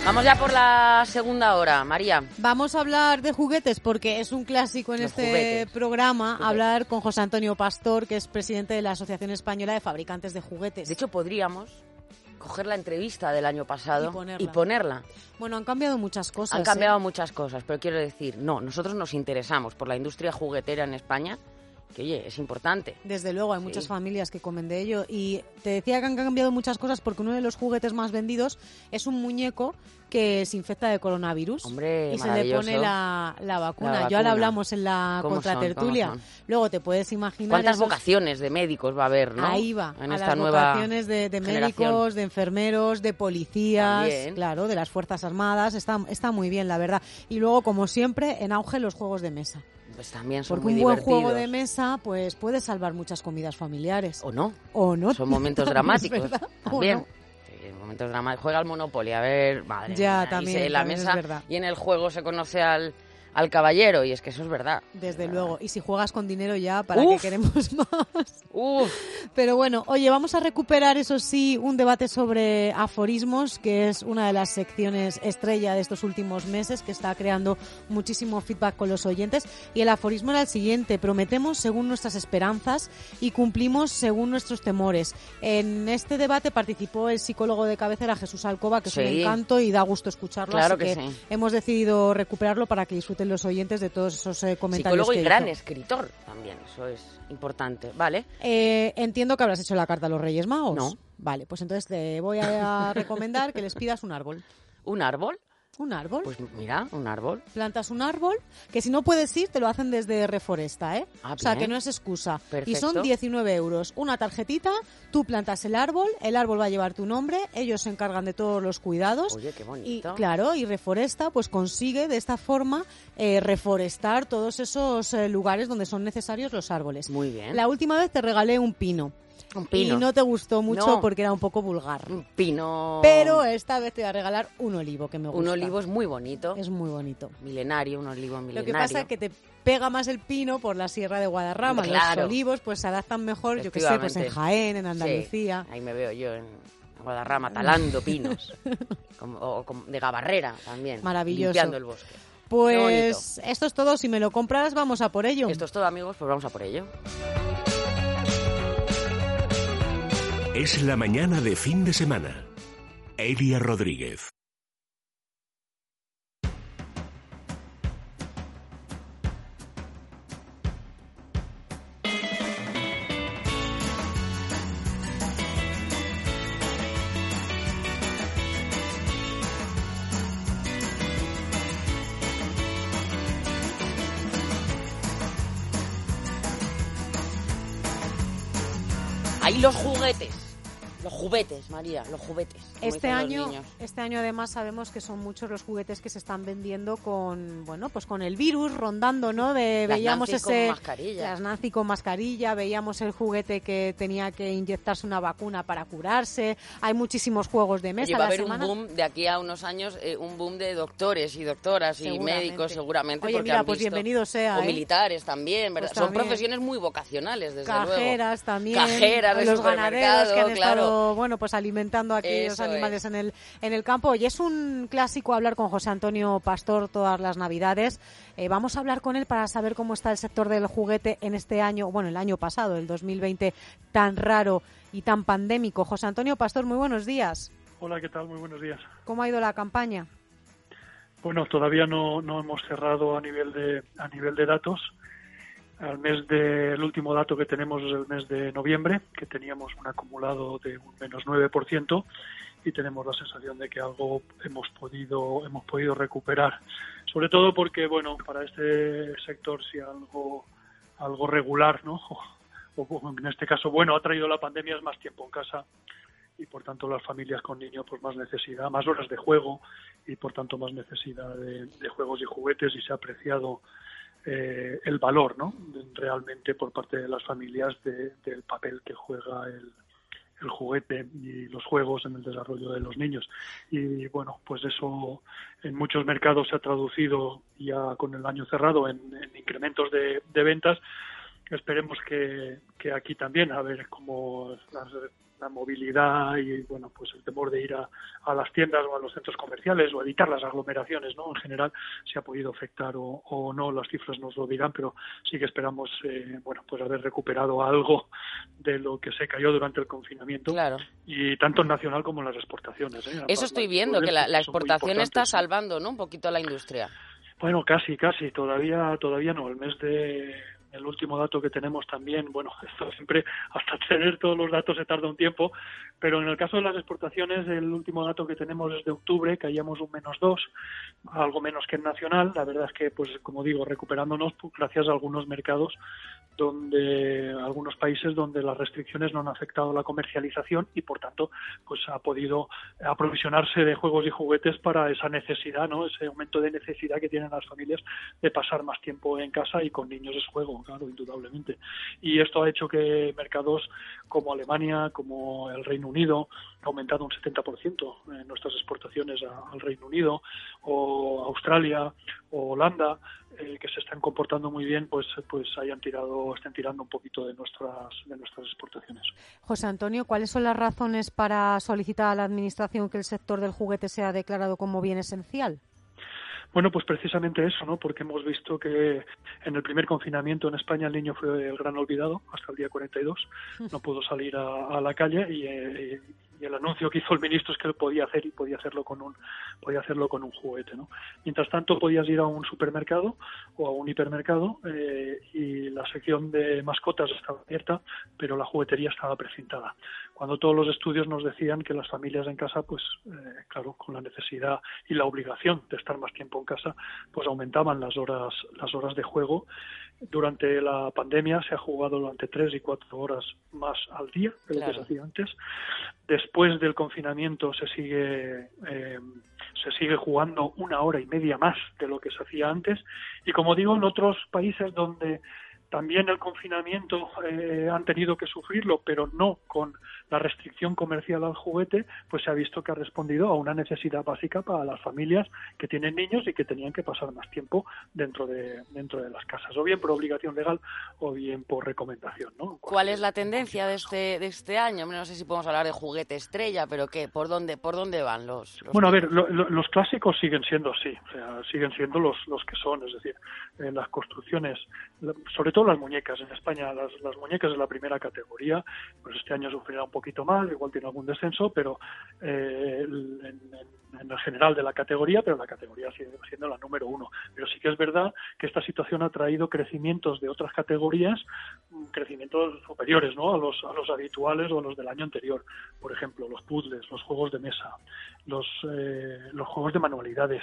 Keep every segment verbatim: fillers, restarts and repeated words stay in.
Vamos ya por la segunda hora, María. Vamos a hablar de juguetes porque es un clásico en Los este juguetes. programa Juguetes. hablar con José Antonio Pastor, que es presidente de la Asociación Española de Fabricantes de Juguetes. De hecho, podríamos coger la entrevista del año pasado Y ponerla. y ponerla. Bueno, han cambiado muchas cosas. Han cambiado ¿eh? muchas cosas, pero quiero decir, no, nosotros nos interesamos por la industria juguetera en España, que oye, es importante. Desde luego, hay Sí. muchas familias que comen de ello. Y te decía que han cambiado muchas cosas porque uno de los juguetes más vendidos es un muñeco que se infecta de coronavirus. Hombre, y se le maravilloso. pone la, la, vacuna. La Ya vacuna. lo hablamos en la ¿Cómo son? contratertulia. ¿Cómo son? Luego te puedes imaginar... ¿Cuántas esos- vocaciones de médicos va a haber, no? Ahí va, En a esta las nueva vocaciones de, de generación. médicos, de enfermeros, de policías, También. claro, de las Fuerzas Armadas, está, está muy bien, la verdad. Y luego, como siempre, en auge los juegos de mesa. Pues también son Porque muy un buen divertidos. juego de mesa pues puede salvar muchas comidas familiares. O no. O no. Son momentos Es dramáticos. verdad, o También. no. Sí, momentos dramáticos. Juega al Monopoly, a ver, madre Ya, mía, y también, se- en la también es mesa verdad. y en el juego se conoce al, al caballero, y es que eso es verdad. Desde luego. Y si juegas con dinero ya, ¿para Uf. qué queremos más? Uf, Pero bueno, oye, vamos a recuperar, eso sí, un debate sobre aforismos, que es una de las secciones estrella de estos últimos meses, que está creando muchísimo feedback con los oyentes. Y el aforismo era el siguiente: prometemos según nuestras esperanzas y cumplimos según nuestros temores. En este debate participó el psicólogo de cabecera Jesús Alcoba, que es un Sí. encanto y da gusto escucharlo. Claro así que que, sí. hemos decidido recuperarlo para que disfruten los oyentes de todos esos eh, comentarios psicólogo que y gran hizo. escritor también, eso es importante. Vale. Eh, entiendo que habrás hecho la carta a los Reyes Magos. No. Vale, pues entonces te voy a recomendar que les pidas un árbol. ¿Un árbol? Un árbol. Pues mira, un árbol. Plantas un árbol, que si no puedes ir, te lo hacen desde Reforesta, ¿eh? Ah, o sea, bien. que no es excusa. Perfecto. Y son diecinueve euros. Una tarjetita, tú plantas el árbol, el árbol va a llevar tu nombre, ellos se encargan de todos los cuidados. Oye, qué Y bonito. claro, y Reforesta pues consigue de esta forma eh, reforestar todos esos eh, lugares donde son necesarios los árboles. Muy bien. La última vez te regalé un pino. Un pino. Y no te gustó mucho No. porque era un poco vulgar. Un pino. Pero esta vez te voy a regalar un olivo que me gusta. Un olivo es muy bonito. Es muy bonito. Milenario, un olivo milenario. Lo que pasa es que te pega más el pino por la Sierra de Guadarrama. Claro. Los olivos pues se adaptan mejor, yo que sé, pues en Efectivamente. Jaén, en Andalucía. Sí, ahí me veo yo en Guadarrama talando pinos. Como- o como de gabarrera también. Maravilloso. Limpiando el bosque. Qué Pues esto es todo. Si me lo compras, vamos a por ello. Esto es todo, amigos, pues vamos a por ello. Es la mañana de fin de semana. Elia Rodríguez. Ahí los juguetes. Los juguetes, María, los juguetes. como Este dicen los año, niños. este año además sabemos que son muchos los juguetes que se están vendiendo con, bueno, pues con el virus rondando, ¿no? De Las veíamos Nancy con ese mascarilla. las Nancy con mascarilla, veíamos el juguete que tenía que inyectarse una vacuna para curarse. Hay muchísimos juegos de mesa. Oye, va a La haber semana- un boom de aquí a unos años, eh, un boom de doctores y doctoras y Seguramente. médicos seguramente. Oye, porque mira, han pues visto- bienvenido sea, O ¿eh? militares también, ¿verdad? Pues Son también. profesiones muy vocacionales, desde luego. Cajeras también, Cajeras de los ganaderos supermercado, que han claro. estado, bueno, pues alimentando a aquellos Eso animales es. en el en el campo. Y es un clásico hablar con José Antonio Pastor todas las Navidades. Eh, vamos a hablar con él para saber cómo está el sector del juguete en este año, bueno, el año pasado, el dos mil veinte, tan raro y tan pandémico. José Antonio Pastor, muy buenos días. Hola, ¿qué tal? Muy buenos días. ¿Cómo ha ido la campaña? Bueno, todavía no, no hemos cerrado a nivel de a nivel de datos. Al mes de, el último dato que tenemos es el mes de noviembre, que teníamos un acumulado de un menos nueve por ciento y tenemos la sensación de que algo hemos podido hemos podido recuperar. Sobre todo porque, bueno, para este sector si algo algo regular, ¿no? O, o en este caso, bueno, ha traído la pandemia es más tiempo en casa y por tanto las familias con niños pues más necesidad, más horas de juego y por tanto más necesidad de, de juegos y juguetes y se ha apreciado eh, el valor, ¿no? Realmente por parte de las familias de, del papel que juega el, el juguete y los juegos en el desarrollo de los niños. Y bueno, pues eso en muchos mercados se ha traducido ya con el año cerrado en, en incrementos de, de ventas. Esperemos que, que aquí también, a ver cómo las la movilidad y, bueno, pues el temor de ir a, a las tiendas o a los centros comerciales o evitar las aglomeraciones, ¿no? En general, si ha podido afectar o, o no, las cifras nos lo dirán, pero sí que esperamos, eh, bueno, pues haber recuperado algo de lo que se cayó durante el confinamiento. Claro. Y tanto en nacional como en las exportaciones, ¿eh? Eso estoy viendo, que la, la exportación está salvando, ¿no? Un poquito a la industria. Bueno, casi, casi, todavía, todavía no. El mes de, el último dato que tenemos también, bueno, esto siempre, hasta tener todos los datos se tarda un tiempo, pero en el caso de las exportaciones, el último dato que tenemos es de octubre, caíamos un menos dos, algo menos que en nacional. La verdad es que, pues, como digo, recuperándonos pues, gracias a algunos mercados donde algunos países donde las restricciones no han afectado la comercialización y por tanto pues ha podido aprovisionarse de juegos y juguetes para esa necesidad, ¿no? Ese aumento de necesidad que tienen las familias de pasar más tiempo en casa, y con niños es juego, claro, indudablemente. Y esto ha hecho que mercados como Alemania, como el Reino Unido, ha aumentado un setenta por ciento en nuestras exportaciones a, al Reino Unido, o Australia o Holanda, eh, que se están comportando muy bien, pues pues hayan tirado, estén tirando un poquito de nuestras de nuestras exportaciones. José Antonio, ¿cuáles son las razones para solicitar a la Administración que el sector del juguete sea declarado como bien esencial? Bueno, pues precisamente eso, ¿no? Porque hemos visto que en el primer confinamiento en España el niño fue el gran olvidado hasta el día cuarenta y dos, no pudo salir a, a la calle y, eh, y el anuncio que hizo el ministro es que él podía hacer y podía hacerlo con un podía hacerlo con un juguete, ¿no? Mientras tanto podías ir a un supermercado o a un hipermercado eh, y la sección de mascotas estaba abierta, pero la juguetería estaba precintada. Cuando todos los estudios nos decían que las familias en casa, pues eh, claro, con la necesidad y la obligación de estar más tiempo en casa, pues aumentaban las horas las horas de juego. Durante la pandemia se ha jugado durante tres y cuatro horas más al día de lo claro. que se hacía antes. Después del confinamiento se sigue eh, se sigue jugando una hora y media más de lo que se hacía antes. Y como digo, en otros países donde también el confinamiento eh, han tenido que sufrirlo, pero no con la restricción comercial al juguete, pues se ha visto que ha respondido a una necesidad básica para las familias que tienen niños y que tenían que pasar más tiempo dentro de dentro de las casas, o bien por obligación legal o bien por recomendación, ¿no? ¿Cuál es la tendencia de este de este año? No sé si podemos hablar de juguete estrella, pero ¿qué? ¿Por dónde por dónde van los? los bueno, a ver, lo, lo, los clásicos siguen siendo así, o sea, siguen siendo los los que son, es decir, eh, las construcciones, sobre todo las muñecas. En España las, las muñecas de la primera categoría, pues este año sufrirá un poquito más, igual tiene algún descenso, pero eh, en, en, en el general de la categoría, pero la categoría sigue siendo la número uno. Pero sí que es verdad que esta situación ha traído crecimientos de otras categorías, crecimientos superiores, ¿no? a los a los habituales o a los del año anterior. Por ejemplo, los puzzles, los juegos de mesa, los eh, los juegos de manualidades,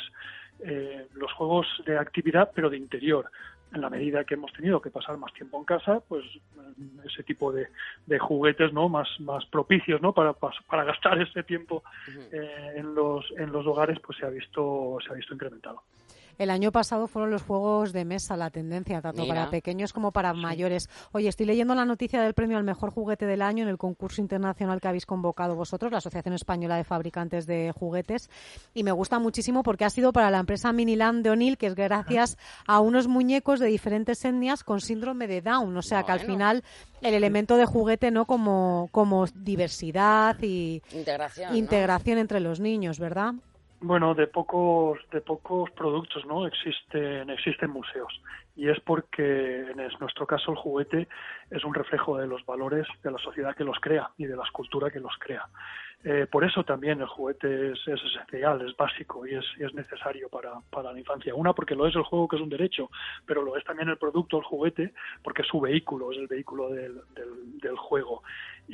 eh, los juegos de actividad, pero de interior. En la medida que hemos tenido que pasar más tiempo en casa, pues ese tipo de, de juguetes, ¿no? más más propicios, ¿no? para para gastar ese tiempo eh, en los en los hogares, pues se ha visto se ha visto incrementado. El año pasado fueron los juegos de mesa la tendencia, tanto Mira. para pequeños como para sí. mayores. Oye, estoy leyendo la noticia del premio al mejor juguete del año en el concurso internacional que habéis convocado vosotros, la Asociación Española de Fabricantes de Juguetes, y me gusta muchísimo porque ha sido para la empresa Miniland de O'Neill, que es gracias a unos muñecos de diferentes etnias con síndrome de Down. O sea, bueno. que al final el elemento de juguete, ¿no? Como, como diversidad y integración, integración ¿no? entre los niños, ¿verdad? Bueno, de pocos de pocos productos, ¿no? Existen existen museos, y es porque en nuestro caso el juguete es un reflejo de los valores de la sociedad que los crea y de la escultura que los crea. Eh, por eso también el juguete es, es esencial, es básico y es, y es necesario para, para la infancia. Una, porque lo es el juego, que es un derecho, pero lo es también el producto, el juguete, porque es su vehículo, es el vehículo del, del, del juego.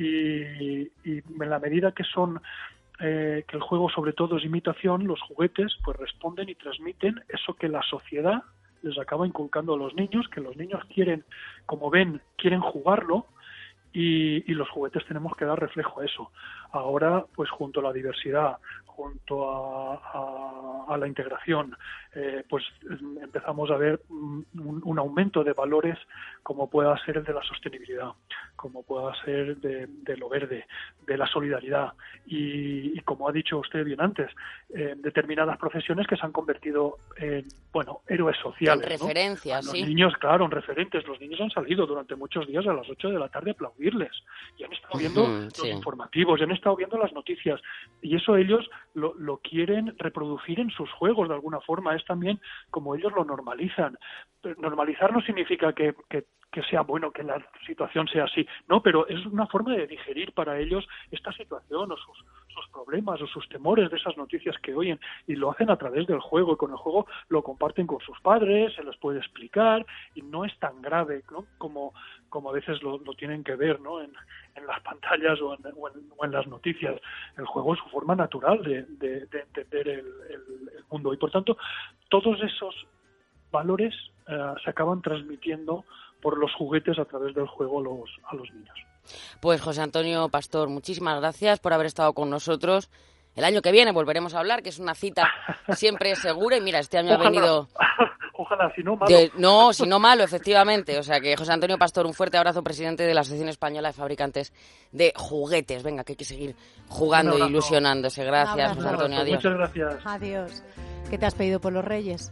Y, y en la medida que son Eh, que el juego sobre todo es imitación, los juguetes pues responden y transmiten eso que la sociedad les acaba inculcando a los niños, que los niños quieren, como ven, quieren jugarlo, y, y los juguetes tenemos que dar reflejo a eso. Ahora, pues junto a la diversidad, junto a, a, a la integración, eh, pues empezamos a ver un, un aumento de valores como pueda ser el de la sostenibilidad, como pueda ser de, de lo verde, de la solidaridad y, y como ha dicho usted bien antes, eh, determinadas profesiones que se han convertido en, bueno, héroes sociales. En referencias, ¿no? sí. Los niños, claro, en referentes. Los niños han salido durante muchos días a las ocho de la tarde a aplaudirles y han estado viendo Uh-huh, los sí. informativos, y han estado viendo las noticias y eso ellos lo, lo quieren reproducir en sus juegos de alguna forma. Es también como ellos lo normalizan. Normalizar no significa que, que que sea bueno que la situación sea así, no, pero es una forma de digerir para ellos esta situación o sus, sus problemas o sus temores de esas noticias que oyen, y lo hacen a través del juego, y con el juego lo comparten con sus padres, se les puede explicar y no es tan grave, ¿no? como, como a veces lo, lo tienen que ver, ¿no? en, en las pantallas o en, o, en, o en las noticias. El juego es su forma natural de, de, de entender el, el, el mundo y por tanto todos esos valores eh, se acaban transmitiendo por los juguetes a través del juego los, a los niños. Pues José Antonio Pastor, muchísimas gracias por haber estado con nosotros. El año que viene volveremos a hablar, que es una cita siempre segura. Y mira, este año ojalá, ha venido... Ojalá, si no malo. De... No, si no malo, efectivamente. O sea que José Antonio Pastor, un fuerte abrazo, presidente de la Asociación Española de Fabricantes de Juguetes. Venga, que hay que seguir jugando e ilusionándose. Gracias, José Antonio. Adiós. Muchas gracias. Adiós. ¿Qué te has pedido por los Reyes?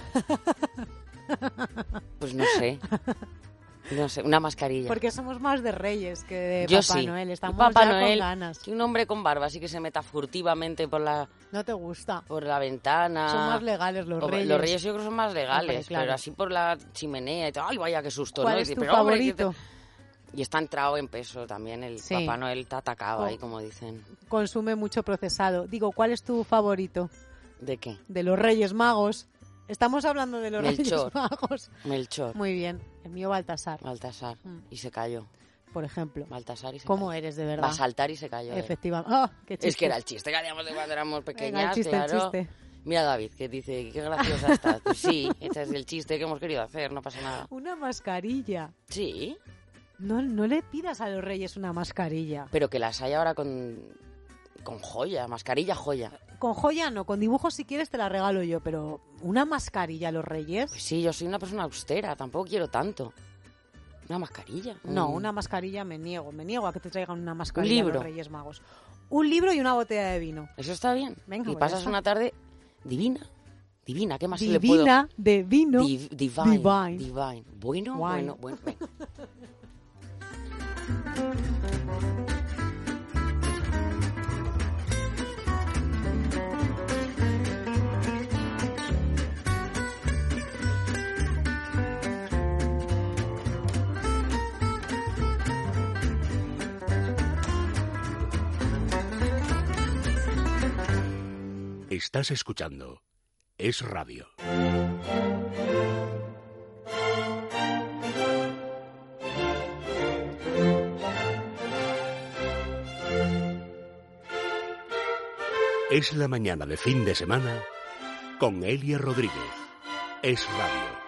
Pues no sé. No sé, una mascarilla. Porque somos más de Reyes que de Yo Papá sí. Noel. Estamos Papá ya Noel, con ganas. que un hombre con barba así que se meta furtivamente por la ¿No te gusta? por la ventana. Son más legales los O- Reyes. Los Reyes yo creo que son más legales, Hombre, claro. pero así por la chimenea y tal. Ay, vaya, qué susto, ¿Cuál ¿no? Y es dice, tu pero, hombre, ¿qué te- favorito? Y está entrado en peso también. El Sí. Papá Noel está atacado Oh. ahí, como dicen. Consume mucho procesado. Digo, ¿cuál es tu favorito? ¿De qué? De los Reyes Magos. Estamos hablando de los Melchor. Reyes Magos. Melchor, Muy bien. El mío Baltasar, Baltasar. Mm. Y se cayó. por ejemplo. Baltasar y se ¿Cómo cayó. eres, de verdad? Va a saltar y se cayó. él. Efectivamente. ¡Ah, qué chiste! Es que era el chiste que hacíamos de cuando éramos pequeñas. Venga, el chiste, el claro. chiste. Mira David, que dice, qué graciosa estás. Pues sí, este es el chiste que hemos querido hacer, no pasa nada. Una mascarilla. Sí, No, no le pidas a los Reyes una mascarilla. pero que las hay ahora con, con joya, mascarilla joya. Con joya no, con dibujos si quieres te la regalo yo, pero una mascarilla a los Reyes. Pues sí, yo soy una persona austera, tampoco quiero tanto. Una mascarilla. No, un- una mascarilla me niego, me niego a que te traigan una mascarilla a libro. los Reyes Magos. Un libro y una botella de vino. Eso está bien. Venga, y pues pasas ya está. una tarde divina. Divina, ¿qué más se le puedo...? Divina de vino. Div- divine, Divine. divine. Bueno, Wine. bueno, bueno. venga. Estás escuchando Es Radio. Es la mañana de fin de semana con Elia Rodríguez. Es Radio.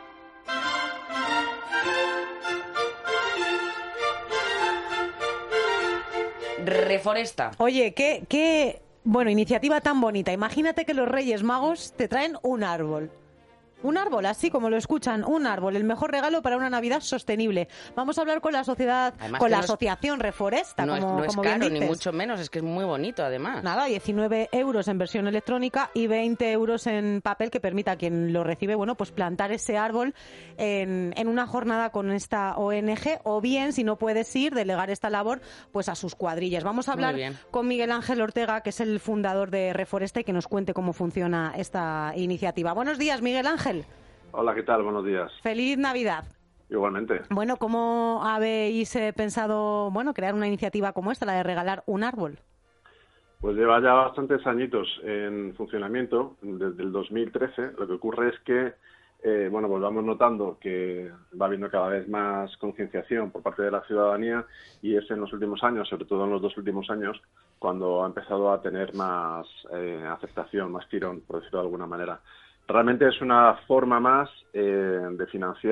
Reforesta. Oye, qué, qué, bueno, iniciativa tan bonita. Imagínate que los Reyes Magos te traen un árbol. Un árbol, así como lo escuchan, un árbol, el mejor regalo para una Navidad sostenible. Vamos a hablar con la sociedad, Además con que la no es- asociación Reforesta, No, es- como, no es como bien caro, ni dices. mucho menos, es que es muy bonito además. Nada, diecinueve euros en versión electrónica y veinte euros en papel que permita a quien lo recibe, bueno, pues plantar ese árbol en, en una jornada con esta O N G o bien, si no puedes ir, delegar esta labor pues a sus cuadrillas. Vamos a Muy hablar bien. con Miguel Ángel Ortega, que es el fundador de Reforesta y que nos cuente cómo funciona esta iniciativa. Buenos días, Miguel Ángel. Hola, ¿qué tal? Buenos días. Feliz Navidad. Igualmente. Bueno, ¿cómo habéis eh, pensado, bueno, crear una iniciativa como esta, la de regalar un árbol? Pues lleva ya bastantes añitos en funcionamiento, desde el dos mil trece. Lo que ocurre es que, eh, bueno, pues vamos notando que va habiendo cada vez más concienciación por parte de la ciudadanía y es en los últimos años, sobre todo en los dos últimos años, cuando ha empezado a tener más eh, aceptación, más tirón, por decirlo de alguna manera. Realmente es una forma más eh, de financiar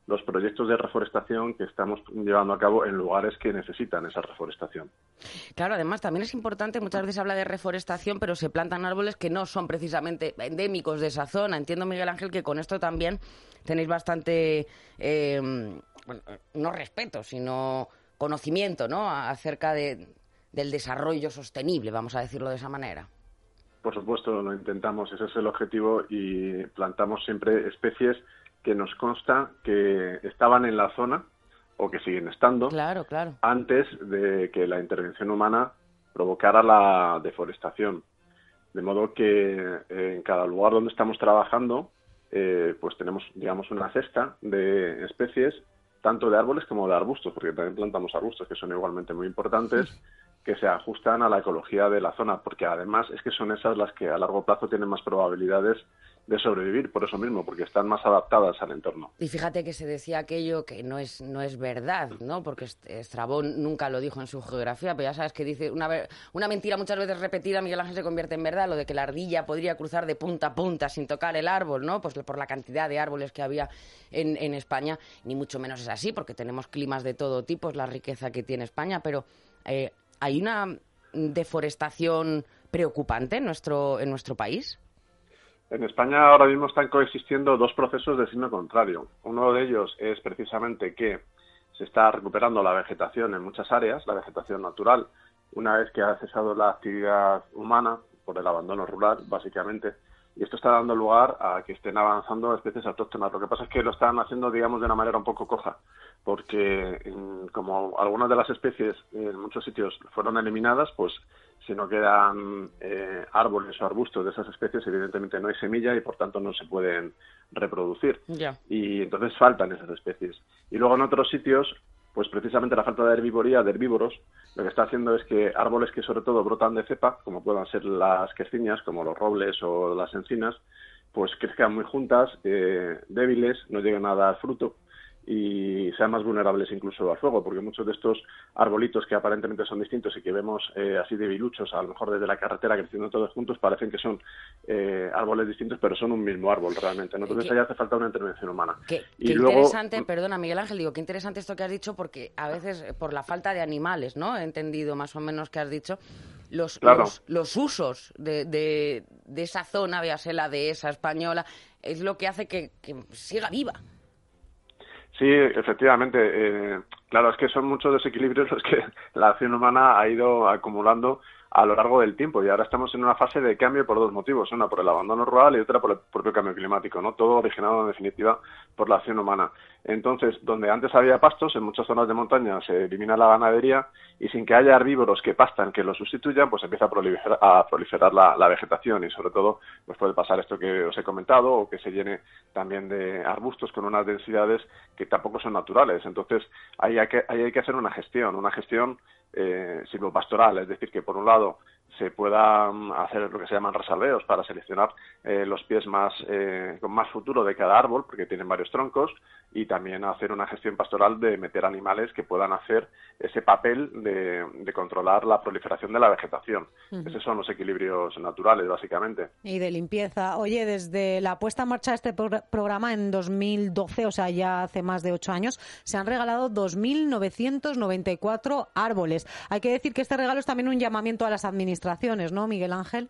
los proyectos de reforestación que estamos llevando a cabo en lugares que necesitan esa reforestación. Claro, además también es importante, muchas veces habla de reforestación, pero se plantan árboles que no son precisamente endémicos de esa zona. Entiendo, Miguel Ángel, que con esto también tenéis bastante, eh, bueno, no respeto, sino conocimiento, ¿no?, acerca de, del desarrollo sostenible, vamos a decirlo de esa manera. Por supuesto, lo intentamos, ese es el objetivo, y plantamos siempre especies que nos consta que estaban en la zona o que siguen estando claro, claro. antes de que la intervención humana provocara la deforestación. De modo que eh, en cada lugar donde estamos trabajando, eh, pues tenemos, digamos, una cesta de especies, tanto de árboles como de arbustos, porque también plantamos arbustos que son igualmente muy importantes, sí, que se ajustan a la ecología de la zona, porque además es que son esas las que a largo plazo tienen más probabilidades de sobrevivir, por eso mismo, porque están más adaptadas al entorno. Y fíjate que se decía aquello que no es no es verdad, ¿no? Porque Estrabón nunca lo dijo en su geografía, pero ya sabes que dice una, una mentira muchas veces repetida, Miguel Ángel, se convierte en verdad, lo de que la ardilla podría cruzar de punta a punta sin tocar el árbol, ¿no? Pues por la cantidad de árboles que había en, en España, ni mucho menos es así, porque tenemos climas de todo tipo, es la riqueza que tiene España, pero eh, hay una deforestación preocupante en nuestro en nuestro país. En España ahora mismo están coexistiendo dos procesos de signo contrario. Uno de ellos es precisamente que se está recuperando la vegetación en muchas áreas, la vegetación natural, una vez que ha cesado la actividad humana por el abandono rural, básicamente, y esto está dando lugar a que estén avanzando especies autóctonas. Lo que pasa es que lo están haciendo, digamos, de una manera un poco coja, porque como algunas de las especies en muchos sitios fueron eliminadas, pues si no quedan eh, árboles o arbustos de esas especies, evidentemente no hay semilla y por tanto no se pueden reproducir. Yeah. Y entonces faltan esas especies. Y luego en otros sitios, pues precisamente la falta de herbivoría, de herbívoros, lo que está haciendo es que árboles que sobre todo brotan de cepa, como puedan ser las querciñas, como los robles o las encinas, pues crezcan muy juntas, eh, débiles, no lleguen a dar fruto y sean más vulnerables incluso al fuego, porque muchos de estos arbolitos que aparentemente son distintos y que vemos eh, así debiluchos, a lo mejor desde la carretera creciendo todos juntos, parecen que son eh, árboles distintos, pero son un mismo árbol realmente, ¿no? Entonces ahí hace falta una intervención humana. Qué, y qué luego, interesante, perdona Miguel Ángel, digo, qué interesante esto que has dicho, porque a veces por la falta de animales, ¿no? He entendido más o menos que has dicho, los, claro. los, los usos de, de, de esa zona, véase la dehesa española, es lo que hace que, que siga viva. Sí, efectivamente. Eh, claro, es que son muchos desequilibrios los que la acción humana ha ido acumulando a lo largo del tiempo y ahora estamos en una fase de cambio por dos motivos, una por el abandono rural y otra por el propio cambio climático, ¿no? Todo originado en definitiva por la acción humana. Entonces, donde antes había pastos, en muchas zonas de montaña se elimina la ganadería y sin que haya herbívoros que pastan que lo sustituyan, pues empieza a proliferar, a proliferar la, la vegetación y sobre todo pues puede pasar esto que os he comentado o que se llene también de arbustos con unas densidades que tampoco son naturales. Entonces, ahí hay que, ahí hay que hacer una gestión, una gestión eh, silvopastoral, es decir, que por un lado se pueda hacer lo que se llaman resalveos para seleccionar eh, los pies más eh, con más futuro de cada árbol, porque tienen varios troncos, y también hacer una gestión pastoral de meter animales que puedan hacer ese papel de, de controlar la proliferación de la vegetación. Uh-huh. Esos son los equilibrios naturales, básicamente. Y de limpieza. Oye, desde la puesta en marcha de este pro- programa en dos mil doce, o sea, ya hace más de ocho años, se han regalado dos mil novecientos noventa y cuatro árboles. Hay que decir que este regalo es también un llamamiento a las administraciones, ¿no, Miguel Ángel?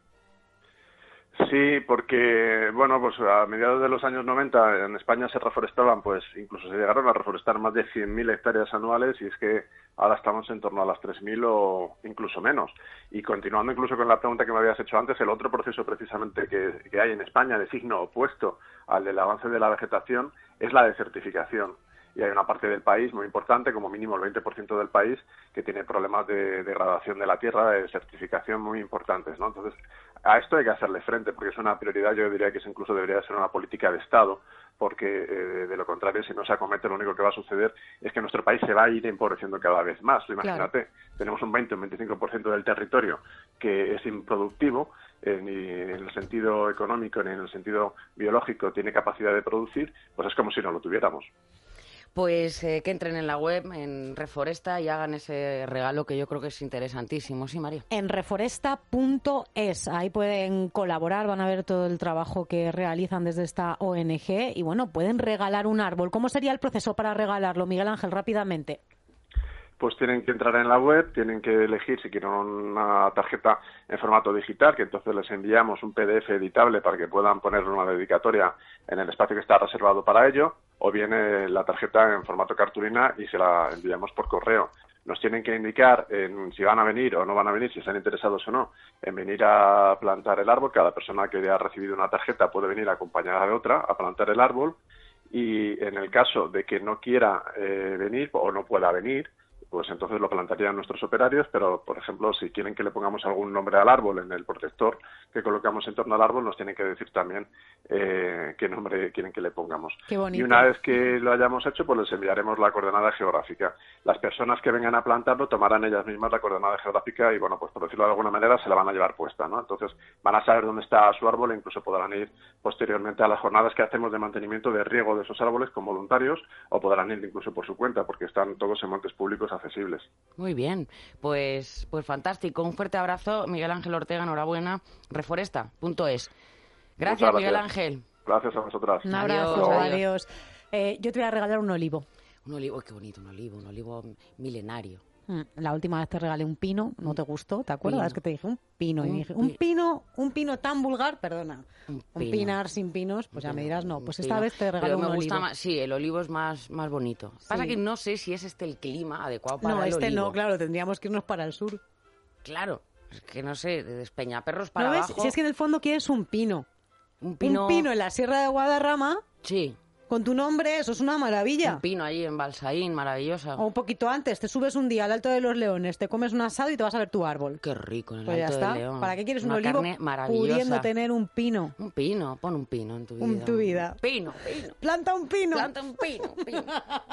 Sí, porque, bueno, pues a mediados de los años noventa en España se reforestaban, pues incluso se llegaron a reforestar más de cien mil hectáreas anuales y es que ahora estamos en torno a las tres mil o incluso menos. Y continuando incluso con la pregunta que me habías hecho antes, el otro proceso precisamente que, que hay en España de signo opuesto al del avance de la vegetación es la desertificación. Y hay una parte del país muy importante, como mínimo el veinte por ciento del país, que tiene problemas de degradación de la tierra, de desertificación muy importantes, ¿no? Entonces, a esto hay que hacerle frente, porque es una prioridad, yo diría que eso incluso debería ser una política de Estado, porque eh, de lo contrario, si no se acomete, lo único que va a suceder es que nuestro país se va a ir empobreciendo cada vez más. Imagínate, claro. Tenemos un veinte o un veinticinco por ciento del territorio que es improductivo, eh, ni en el sentido económico ni en el sentido biológico tiene capacidad de producir, pues es como si no lo tuviéramos. Pues eh, que entren en la web, en Reforesta, y hagan ese regalo que yo creo que es interesantísimo. Sí, María. En reforesta punto es, ahí pueden colaborar, van a ver todo el trabajo que realizan desde esta O N G y bueno, pueden regalar un árbol. ¿Cómo sería el proceso para regalarlo, Miguel Ángel, rápidamente? Pues tienen que entrar en la web, tienen que elegir si quieren una tarjeta en formato digital, que entonces les enviamos un P D F editable para que puedan poner una dedicatoria en el espacio que está reservado para ello, o bien eh, la tarjeta en formato cartulina y se la enviamos por correo. Nos tienen que indicar en si van a venir o no van a venir, si están interesados o no, en venir a plantar el árbol. Cada persona que haya recibido una tarjeta puede venir acompañada de otra a plantar el árbol, y en el caso de que no quiera eh, venir o no pueda venir, pues entonces lo plantarían nuestros operarios, pero, por ejemplo, si quieren que le pongamos algún nombre al árbol en el protector que colocamos en torno al árbol, nos tienen que decir también eh, qué nombre quieren que le pongamos. Qué bonito. Y una vez que lo hayamos hecho, pues les enviaremos la coordenada geográfica. Las personas que vengan a plantarlo tomarán ellas mismas la coordenada geográfica y, bueno, pues por decirlo de alguna manera, se la van a llevar puesta, ¿no? Entonces van a saber dónde está su árbol e incluso podrán ir posteriormente a las jornadas que hacemos de mantenimiento de riego de esos árboles con voluntarios, o podrán ir incluso por su cuenta, porque están todos en montes públicos accesibles. Muy bien, pues pues fantástico. Un fuerte abrazo, Miguel Ángel Ortega, enhorabuena. Reforesta punto es. Gracias, gracias, Miguel Ángel. Gracias a vosotras. Un abrazo, adiós. adiós. Eh, yo te voy a regalar un olivo. Un olivo, qué bonito, un olivo, un olivo milenario. La última vez te regalé un pino, no te gustó, ¿te acuerdas? Pino. Que te dije un pino. Un, y dije, pi- un pino, un pino tan vulgar, perdona. Un, un pinar sin pinos, pues ya me dirás no. Pues esta pino. vez te regalo Pero me un gusta olivo. Más, sí, el olivo es más, más bonito. Sí. Pasa que no sé si es este el clima adecuado para no, el este olivo. No, claro, tendríamos que irnos para el sur. Claro, es que no sé, de Despeñaperros para ¿No ves? abajo. Si es que en el fondo quieres un pino. Un pino, un pino en la Sierra de Guadarrama. Sí. Con tu nombre, eso es una maravilla. Un pino allí en Balsaín, maravillosa. O un poquito antes, te subes un día al Alto de los Leones, te comes un asado y te vas a ver tu árbol. Qué rico, en el pues Alto ya está. del León. ¿Para qué quieres una un olivo carne maravillosa, pudiendo tener un pino? Un pino, pon un pino en tu vida. En tu vida. Pino, pino. Planta un pino. Planta un pino, pino.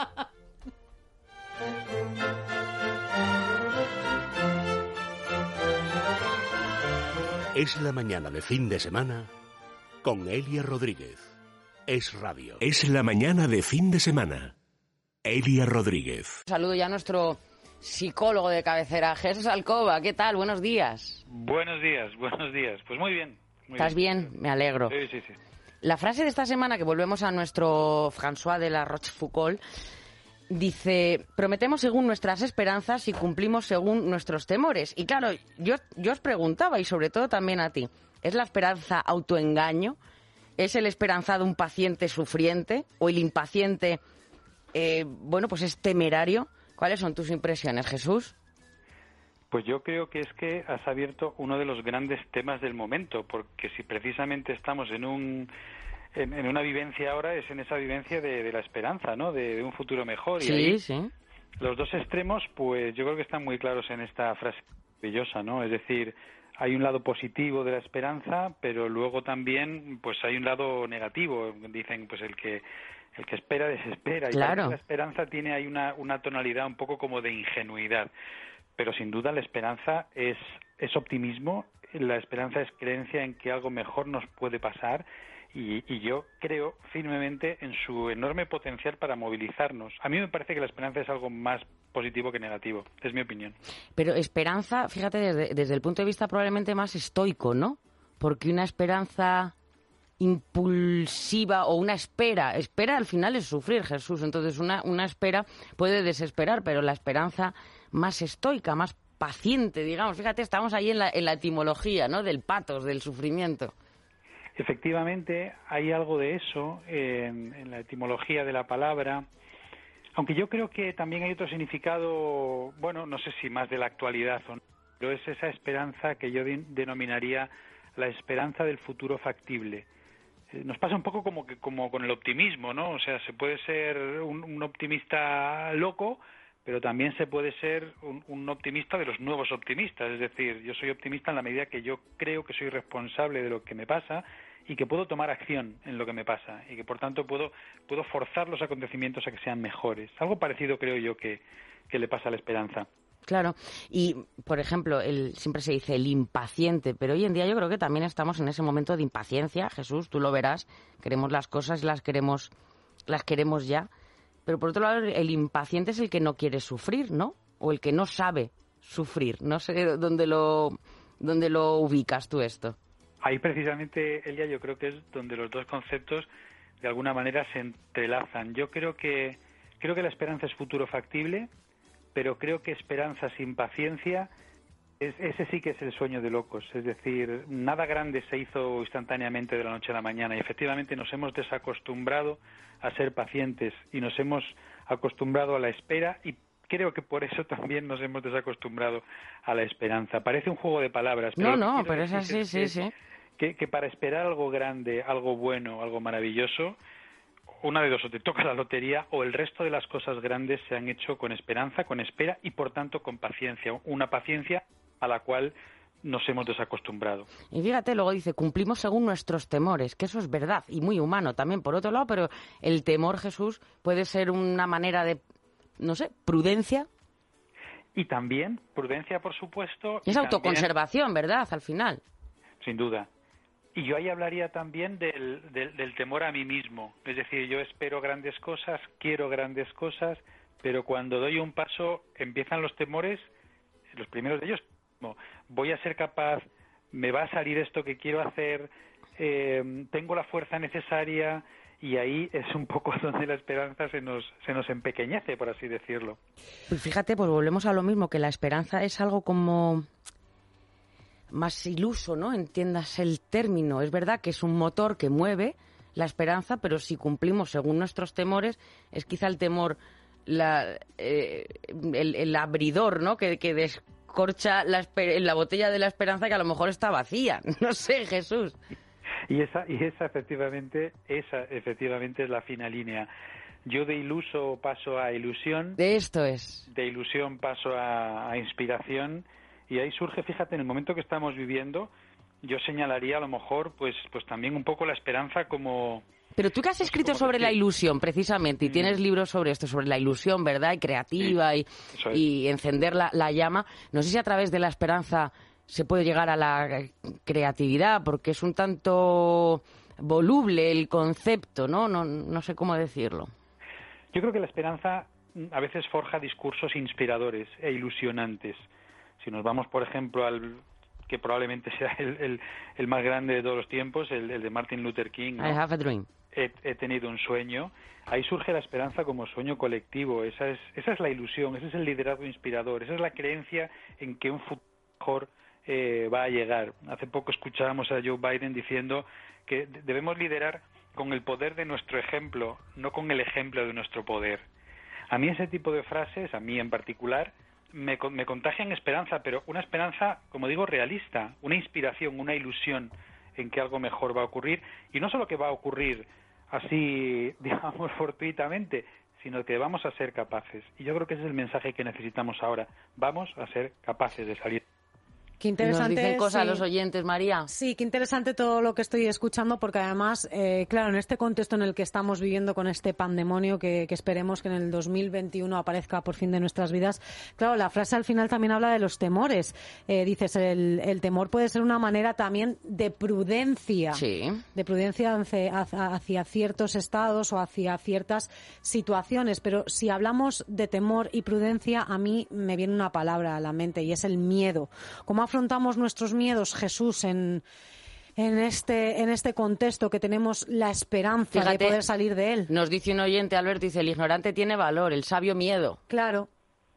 Es la mañana de fin de semana con Elia Rodríguez. Es radio. Es la mañana de fin de semana. Elia Rodríguez. Saludo ya a nuestro psicólogo de cabecera, Jesús Alcoba. ¿Qué tal? Buenos días. Buenos días, buenos días. Pues muy bien. Muy ¿Estás bien? bien? Me alegro. Sí, sí, sí. La frase de esta semana, que volvemos a nuestro François de la Rochefoucauld, dice: prometemos según nuestras esperanzas y cumplimos según nuestros temores. Y claro, yo, yo os preguntaba, y sobre todo también a ti, ¿es la esperanza autoengaño? ¿Es el esperanzado un paciente sufriente? ¿O el impaciente, eh, bueno, pues es temerario? ¿Cuáles son tus impresiones, Jesús? Pues yo creo que es que has abierto uno de los grandes temas del momento, porque si precisamente estamos en un en, en una vivencia ahora, es en esa vivencia de, de la esperanza, ¿no? De, de un futuro mejor. Sí, y ahí, sí. Los dos extremos, pues yo creo que están muy claros en esta frase maravillosa, ¿no? Es decir, hay un lado positivo de la esperanza, pero luego también pues hay un lado negativo. Dicen, pues el que el que espera desespera. Claro. Y la esperanza tiene ahí una, una tonalidad un poco como de ingenuidad. Pero sin duda la esperanza es, es optimismo, la esperanza es creencia en que algo mejor nos puede pasar y, y yo creo firmemente en su enorme potencial para movilizarnos. A mí me parece que la esperanza es algo más positivo que negativo, es mi opinión. Pero esperanza, fíjate, desde, desde el punto de vista probablemente más estoico, ¿no? Porque una esperanza impulsiva o una espera, espera al final es sufrir, Jesús, entonces una, una espera puede desesperar, pero la esperanza más estoica, más paciente, digamos, fíjate, estamos ahí en la, en la etimología, ¿no?, del patos, del sufrimiento. Efectivamente, hay algo de eso en, en la etimología de la palabra, aunque yo creo que también hay otro significado, bueno, no sé si más de la actualidad o no, pero es esa esperanza que yo de, denominaría la esperanza del futuro factible. Nos pasa un poco como que como con el optimismo, ¿no? O sea, se puede ser un, un optimista loco, pero también se puede ser un, un optimista de los nuevos optimistas. Es decir, yo soy optimista en la medida que yo creo que soy responsable de lo que me pasa y que puedo tomar acción en lo que me pasa y que, por tanto, puedo puedo forzar los acontecimientos a que sean mejores. Algo parecido creo yo que, que le pasa a la esperanza. Claro, y por ejemplo, el, siempre se dice el impaciente, pero hoy en día yo creo que también estamos en ese momento de impaciencia, Jesús, tú lo verás, queremos las cosas y las queremos, las queremos ya, pero por otro lado el impaciente es el que no quiere sufrir, ¿no? O el que no sabe sufrir. No sé dónde lo, dónde lo ubicas tú esto. Ahí precisamente, Elia, yo creo que es donde los dos conceptos de alguna manera se entrelazan. Yo creo que creo que la esperanza es futuro factible, pero creo que esperanza sin paciencia, es, ese sí que es el sueño de locos. Es decir, nada grande se hizo instantáneamente de la noche a la mañana y efectivamente nos hemos desacostumbrado a ser pacientes y nos hemos acostumbrado a la espera y creo que por eso también nos hemos desacostumbrado a la esperanza. Parece un juego de palabras. Pero no, no, pero es así, sí, sí. Que, que para esperar algo grande, algo bueno, algo maravilloso, una de dos, o te toca la lotería o el resto de las cosas grandes se han hecho con esperanza, con espera y por tanto con paciencia. Una paciencia a la cual nos hemos desacostumbrado. Y fíjate, luego dice, cumplimos según nuestros temores, que eso es verdad y muy humano también por otro lado, pero el temor, Jesús, puede ser una manera de, no sé, prudencia. Y también, prudencia por supuesto. Es autoconservación, también, ¿verdad? Al final. Sin duda. Y yo ahí hablaría también del, del, del temor a mí mismo. Es decir, yo espero grandes cosas, quiero grandes cosas, pero cuando doy un paso empiezan los temores, los primeros de ellos. Voy a ser capaz, me va a salir esto que quiero hacer, eh, tengo la fuerza necesaria, y ahí es un poco donde la esperanza se nos, se nos empequeñece, por así decirlo. Pues fíjate, pues volvemos a lo mismo, que la esperanza es algo como más iluso, ¿no? Entiendas el término. Es verdad que es un motor que mueve la esperanza, pero si cumplimos según nuestros temores, es quizá el temor, la, eh, el, el abridor, ¿no? Que, que descorcha la, la botella de la esperanza que a lo mejor está vacía. No sé, Jesús. Y esa, y esa efectivamente, esa efectivamente es la fina línea. Yo de iluso paso a ilusión. De esto es. De ilusión paso a, a inspiración. Y ahí surge, fíjate, en el momento que estamos viviendo, yo señalaría a lo mejor, pues, pues también un poco la esperanza como. Pero tú que has escrito sobre decir? la ilusión, precisamente, y mm. tienes libros sobre esto, sobre la ilusión, ¿verdad? Y creativa, sí, y, y encender la, la llama. No sé si a través de la esperanza se puede llegar a la creatividad, porque es un tanto voluble el concepto, ¿no? No, no sé cómo decirlo. Yo creo que la esperanza a veces forja discursos inspiradores e ilusionantes. Si nos vamos, por ejemplo, al que probablemente sea el, el, el más grande de todos los tiempos, el, el de Martin Luther King, ¿no? I have a dream. He, he tenido un sueño. Ahí surge la esperanza como sueño colectivo. Esa es, esa es la ilusión, ese es el liderazgo inspirador, esa es la creencia en que un futuro mejor eh, va a llegar. Hace poco escuchábamos a Joe Biden diciendo que debemos liderar con el poder de nuestro ejemplo, no con el ejemplo de nuestro poder. A mí ese tipo de frases, a mí en particular, me, me contagian esperanza, pero una esperanza, como digo, realista, una inspiración, una ilusión en que algo mejor va a ocurrir, y no solo que va a ocurrir así, digamos, fortuitamente, sino que vamos a ser capaces. Y yo creo que ese es el mensaje que necesitamos ahora. Vamos a ser capaces de salir. Qué interesante. Nos dicen cosas sí. los oyentes, María. Sí, qué interesante todo lo que estoy escuchando, porque además, eh, claro, en este contexto en el que estamos viviendo con este pandemonio que, que esperemos que en el dos mil veintiuno aparezca por fin de nuestras vidas, claro, la frase al final también habla de los temores. Eh, dices, el, el temor puede ser una manera también de prudencia, sí. de prudencia hacia, hacia ciertos estados o hacia ciertas situaciones, pero si hablamos de temor y prudencia, a mí me viene una palabra a la mente y es el miedo. ¿Cómo afrontamos nuestros miedos, Jesús, en, en, este, en este contexto que tenemos la esperanza Fíjate, de poder salir de él? Nos dice un oyente, Alberto, dice, el ignorante tiene valor, el sabio miedo. Claro.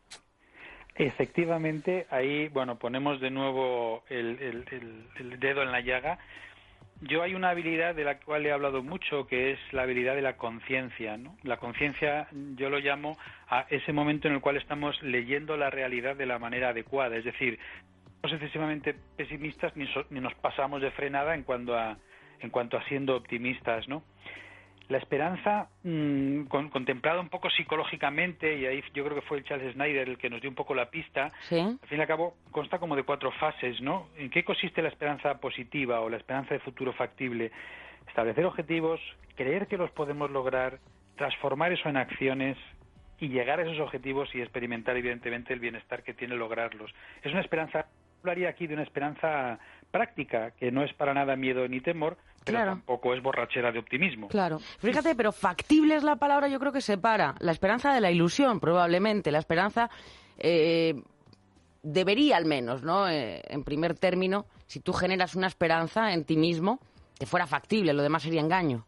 Efectivamente, ahí, bueno, ponemos de nuevo el, el, el, el dedo en la llaga. Yo hay una habilidad de la cual he hablado mucho, que es la habilidad de la conciencia, ¿no? La conciencia, yo lo llamo a ese momento en el cual estamos leyendo la realidad de la manera adecuada, es decir, no somos excesivamente pesimistas ni, so, ni nos pasamos de frenada en cuanto a en cuanto a siendo optimistas, ¿no? La esperanza, mmm, con, contemplada un poco psicológicamente, y ahí yo creo que fue el Charles Snyder el que nos dio un poco la pista, ¿sí? Al fin y al cabo consta como de cuatro fases, ¿no? ¿En qué consiste la esperanza positiva o la esperanza de futuro factible? Establecer objetivos, creer que los podemos lograr, transformar eso en acciones y llegar a esos objetivos y experimentar evidentemente el bienestar que tiene lograrlos. Es una esperanza, hablaría aquí de una esperanza práctica, que no es para nada miedo ni temor, pero claro. tampoco es borrachera de optimismo. Claro. Fíjate, pero factible es la palabra, yo creo que separa la esperanza de la ilusión, probablemente. La esperanza eh, debería, al menos, ¿no? Eh, en primer término, si tú generas una esperanza en ti mismo, que fuera factible, lo demás sería engaño.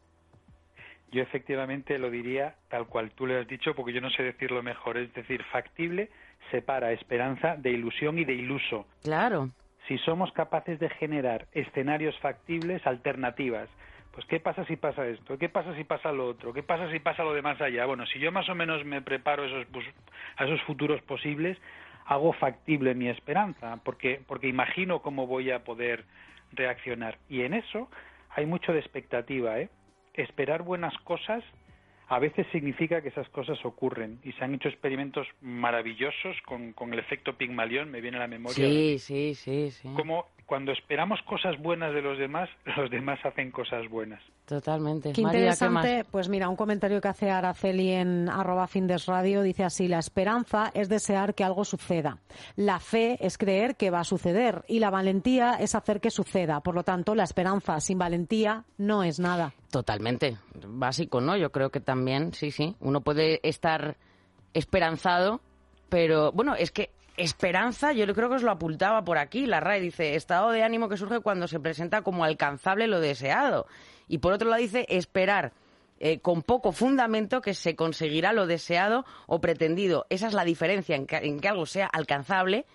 Yo efectivamente lo diría tal cual tú le has dicho, porque yo no sé decirlo mejor. Es decir, factible separa esperanza de ilusión y de iluso. Claro. Si somos capaces de generar escenarios factibles, alternativas, pues ¿qué pasa si pasa esto? ¿Qué pasa si pasa lo otro? ¿Qué pasa si pasa lo de más allá? Bueno, si yo más o menos me preparo a esos, a esos futuros posibles, hago factible mi esperanza, porque, porque imagino cómo voy a poder reaccionar. Y en eso hay mucho de expectativa, ¿eh? Esperar buenas cosas a veces significa que esas cosas ocurren, y se han hecho experimentos maravillosos con, con el efecto Pigmalión, me viene a la memoria. Sí, sí, sí, sí. Como cuando esperamos cosas buenas de los demás, los demás hacen cosas buenas. Totalmente. Qué María, interesante, ¿qué más? pues mira, un comentario que hace Araceli en arroba findesradio dice así: la esperanza es desear que algo suceda, la fe es creer que va a suceder y la valentía es hacer que suceda. Por lo tanto, la esperanza sin valentía no es nada. Totalmente. Básico, ¿no? Yo creo que también, sí, sí. Uno puede estar esperanzado, pero bueno, es que esperanza, yo creo que os lo apuntaba por aquí, la R A E dice, estado de ánimo que surge cuando se presenta como alcanzable lo deseado. Y por otro lado dice, esperar eh, con poco fundamento que se conseguirá lo deseado o pretendido. Esa es la diferencia en que, en que algo sea alcanzable,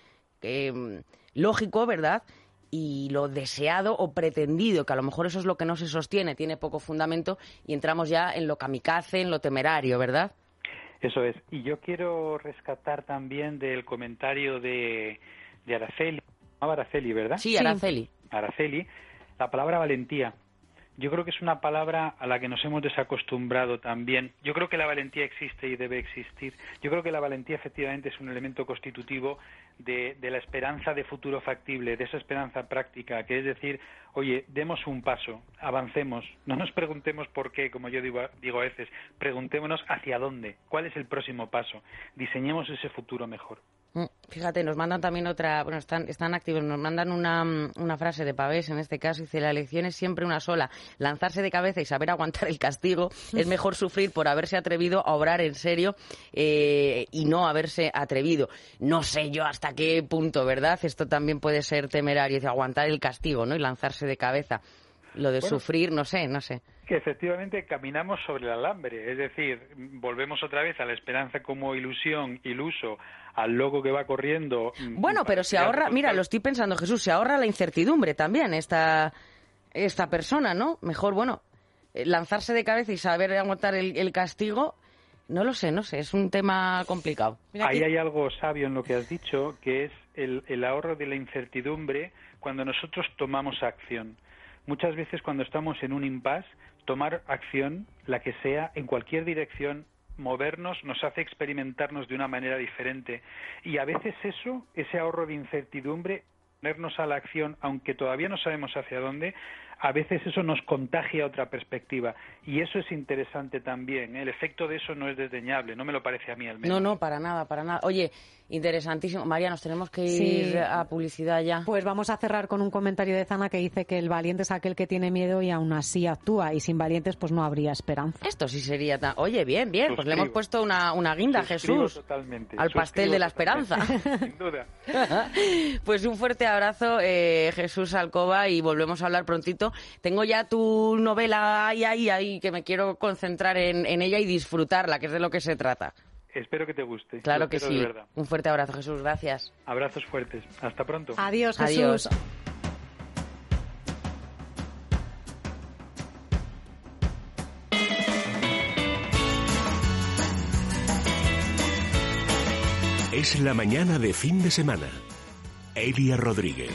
eh, lógico, ¿verdad?, y lo deseado o pretendido, que a lo mejor eso es lo que no se sostiene, tiene poco fundamento, y entramos ya en lo kamikaze, en lo temerario, ¿verdad? Eso es. Y yo quiero rescatar también del comentario de, de Araceli, Araceli, ¿verdad? Sí, Araceli. Araceli, la palabra valentía. Yo creo que es una palabra a la que nos hemos desacostumbrado también. Yo creo que la valentía existe y debe existir. Yo creo que la valentía efectivamente es un elemento constitutivo de, de la esperanza de futuro factible, de esa esperanza práctica, que es decir, oye, demos un paso, avancemos, no nos preguntemos por qué, como yo digo, digo a veces, preguntémonos hacia dónde, cuál es el próximo paso, diseñemos ese futuro mejor. Fíjate, nos mandan también otra, bueno, están, están activos, nos mandan una, una frase de Pavés, en este caso, dice, la elección es siempre una sola, lanzarse de cabeza y saber aguantar el castigo, es mejor sufrir por haberse atrevido a obrar en serio eh, y no haberse atrevido. No sé yo hasta qué punto, ¿verdad? Esto también puede ser temerario, dice, aguantar el castigo, ¿no?, y lanzarse de cabeza. Lo de bueno, sufrir, no sé, no sé. Que efectivamente caminamos sobre el alambre, es decir, volvemos otra vez a la esperanza como ilusión, iluso, al loco que va corriendo. Bueno, pero se ahorra, mira, lo estoy pensando, Jesús, se ahorra la incertidumbre también esta, esta persona, ¿no? Mejor, bueno, lanzarse de cabeza y saber aguantar el, el castigo, no lo sé, no sé, es un tema complicado. Mira, ahí hay algo sabio en lo que has dicho, que es el, el ahorro de la incertidumbre cuando nosotros tomamos acción. Muchas veces cuando estamos en un impasse, tomar acción, la que sea, en cualquier dirección, movernos, nos hace experimentarnos de una manera diferente. Y a veces eso, ese ahorro de incertidumbre, ponernos a la acción, aunque todavía no sabemos hacia dónde, a veces eso nos contagia a otra perspectiva. Y eso es interesante también, ¿eh? El efecto de eso no es desdeñable, no me lo parece a mí al menos. No, no, para nada, para nada. Oye, interesantísimo. María, nos tenemos que ir sí. a publicidad ya. Pues vamos a cerrar con un comentario de Zana que dice que el valiente es aquel que tiene miedo y aún así actúa, y sin valientes pues no habría esperanza. Esto sí sería tan... Oye, bien, bien, Suscribo. Pues le hemos puesto una, una guinda, Suscribo Jesús, totalmente. al Suscribo pastel de la totalmente. esperanza. Sin duda. Pues un fuerte abrazo, eh, Jesús Alcoba, y volvemos a hablar prontito. Tengo ya tu novela ahí, ahí, ahí, que me quiero concentrar en, en ella y disfrutarla, que es de lo que se trata. Espero que te guste. Claro que sí. Un fuerte abrazo, Jesús. Gracias. Abrazos fuertes. Hasta pronto. Adiós, Jesús. Adiós. Es la mañana de fin de semana. Elia Rodríguez.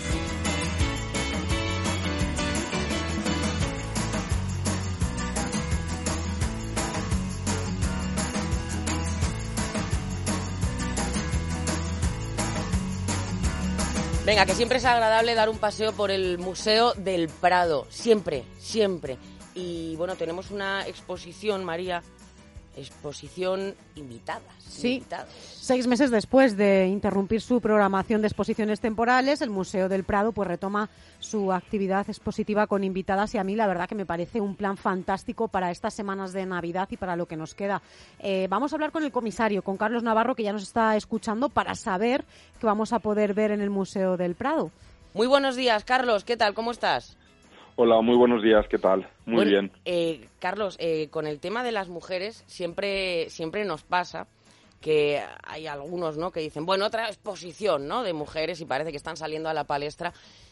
Venga, que siempre es agradable dar un paseo por el Museo del Prado, siempre, siempre. Y bueno, tenemos una exposición, María, exposición invitadas. Sí, invitadas. Seis meses después de interrumpir su programación de exposiciones temporales, el Museo del Prado pues retoma su actividad expositiva con invitadas, y a mí la verdad que me parece un plan fantástico para estas semanas de Navidad y para lo que nos queda. Eh, vamos a hablar con el comisario, con Carlos Navarro, que ya nos está escuchando, para saber qué vamos a poder ver en el Museo del Prado. Muy buenos días, Carlos. ¿Qué tal? ¿Cómo estás? Hola, muy buenos días, ¿qué tal? Muy bueno, bien. Eh, Carlos, eh, con el tema de las mujeres siempre siempre nos pasa que hay algunos, ¿no?, que dicen, bueno, otra exposición, ¿no?, de mujeres, y parece que están saliendo a la palestra,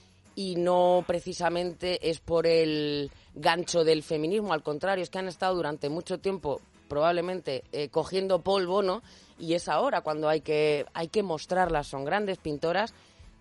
y no precisamente es por el gancho del feminismo, al contrario, es que han estado durante mucho tiempo probablemente eh, cogiendo polvo, ¿no?, y es ahora cuando hay que hay que mostrarlas. Son grandes pintoras.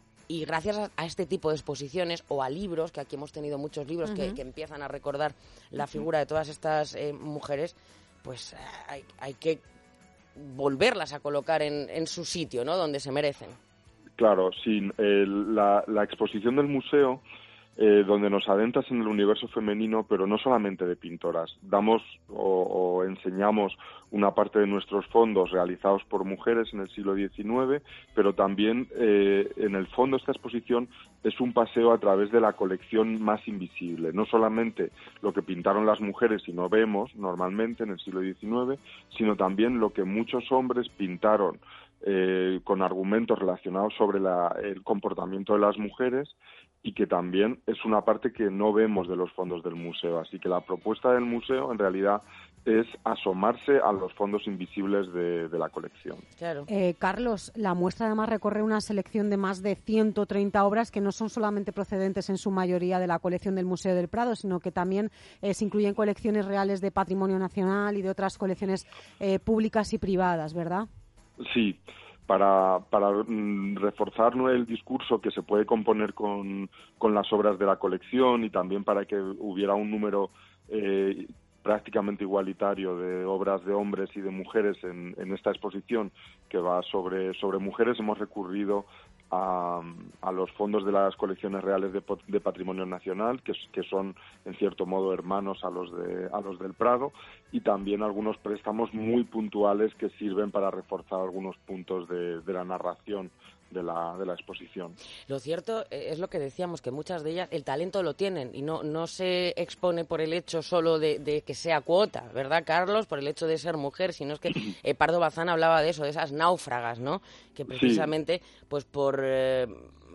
Y gracias a, a este tipo de exposiciones o a libros, que aquí hemos tenido muchos libros uh-huh. que, que empiezan a recordar la figura de todas estas eh, mujeres, pues eh, hay, hay que volverlas a colocar en, en su sitio, ¿no?, donde se merecen. Claro, sí. Eh, la, la exposición del museo, eh, donde nos adentras en el universo femenino, pero no solamente de pintoras. Damos o, o enseñamos una parte de nuestros fondos realizados por mujeres en el siglo diecinueve, pero también eh, en el fondo esta exposición es un paseo a través de la colección más invisible. No solamente lo que pintaron las mujeres y no vemos normalmente en el siglo diecinueve, sino también lo que muchos hombres pintaron eh, con argumentos relacionados sobre la, el comportamiento de las mujeres, y que también es una parte que no vemos de los fondos del museo. Así que la propuesta del museo en realidad es asomarse a los fondos invisibles de, de la colección. Claro. Eh, Carlos, la muestra además recorre una selección de más de ciento treinta obras que no son solamente procedentes en su mayoría de la colección del Museo del Prado, sino que también eh, se incluyen colecciones reales de patrimonio nacional y de otras colecciones eh, públicas y privadas, ¿verdad? Sí. Para, para mm, reforzar el discurso que se puede componer con, con las obras de la colección, y también para que hubiera un número eh, prácticamente igualitario de obras de hombres y de mujeres en, en esta exposición que va sobre, sobre mujeres, hemos recurrido a, a los fondos de las colecciones reales de, de patrimonio nacional, que, que son en cierto modo hermanos a los de a los del Prado, y también algunos préstamos muy puntuales que sirven para reforzar algunos puntos de, de la narración de la, de la exposición. Lo cierto es lo que decíamos, que muchas de ellas el talento lo tienen y no, no se expone por el hecho solo de, de que sea cuota, ¿verdad, Carlos? Por el hecho de ser mujer, sino es que eh, Pardo Bazán hablaba de eso, de esas náufragas, ¿no?, que precisamente sí. pues por eh,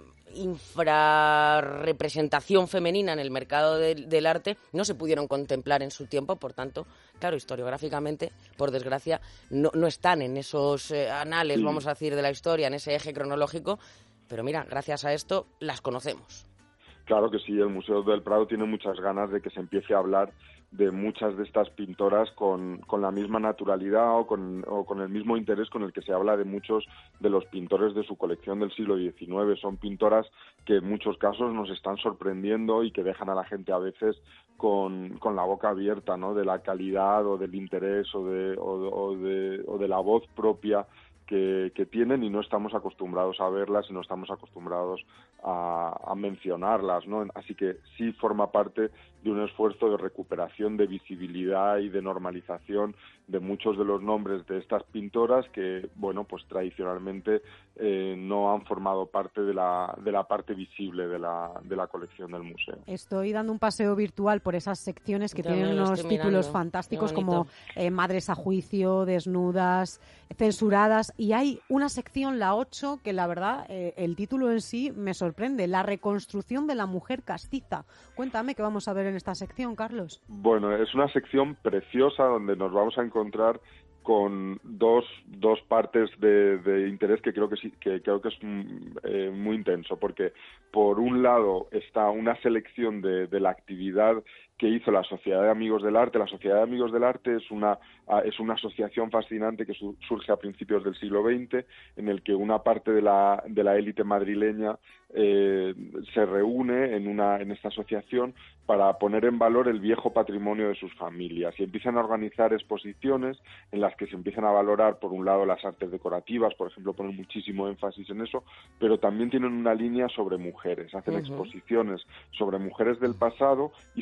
infrarrepresentación femenina en el mercado de, del arte no se pudieron contemplar en su tiempo. Por tanto, claro, historiográficamente, por desgracia, no, no están en esos eh, anales, sí. vamos a decir, de la historia, en ese eje cronológico, pero mira, gracias a esto las conocemos. Claro que sí, el Museo del Prado tiene muchas ganas de que se empiece a hablar de muchas de estas pintoras con, con la misma naturalidad o con, o con el mismo interés con el que se habla de muchos de los pintores de su colección del siglo diecinueve. Son pintoras que en muchos casos nos están sorprendiendo y que dejan a la gente a veces con, con la boca abierta, ¿no?, de la calidad o del interés o de, o, o de, o de la voz propia Que, que tienen, y no estamos acostumbrados a verlas y no estamos acostumbrados a, a mencionarlas, ¿no? Así que sí forma parte de un esfuerzo de recuperación, de visibilidad y de normalización de muchos de los nombres de estas pintoras que, bueno, pues tradicionalmente eh, no han formado parte de la, de la parte visible de la, de la colección del museo. Estoy dando un paseo virtual por esas secciones que También tienen unos títulos mirando. fantásticos como eh, Madres a juicio, Desnudas, Censuradas, y hay una sección, la ocho, que la verdad eh, el título en sí me sorprende, La reconstrucción de la mujer castiza. Cuéntame qué vamos a ver en esta sección, Carlos. Bueno, es una sección preciosa donde nos vamos a encontrar con dos, dos partes de, de interés que creo que sí, que creo que es eh, muy intenso, porque por un lado está una selección de, de la actividad que hizo la Sociedad de Amigos del Arte. La Sociedad de Amigos del Arte es una es una asociación fascinante que su, surge a principios del siglo veinte, en el que una parte de la de la élite madrileña eh, se reúne en una en esta asociación para poner en valor el viejo patrimonio de sus familias, y empiezan a organizar exposiciones en las que se empiezan a valorar, por un lado, las artes decorativas, por ejemplo, ponen muchísimo énfasis en eso, pero también tienen una línea sobre mujeres, hacen uh-huh. exposiciones sobre mujeres del pasado y sobre objetos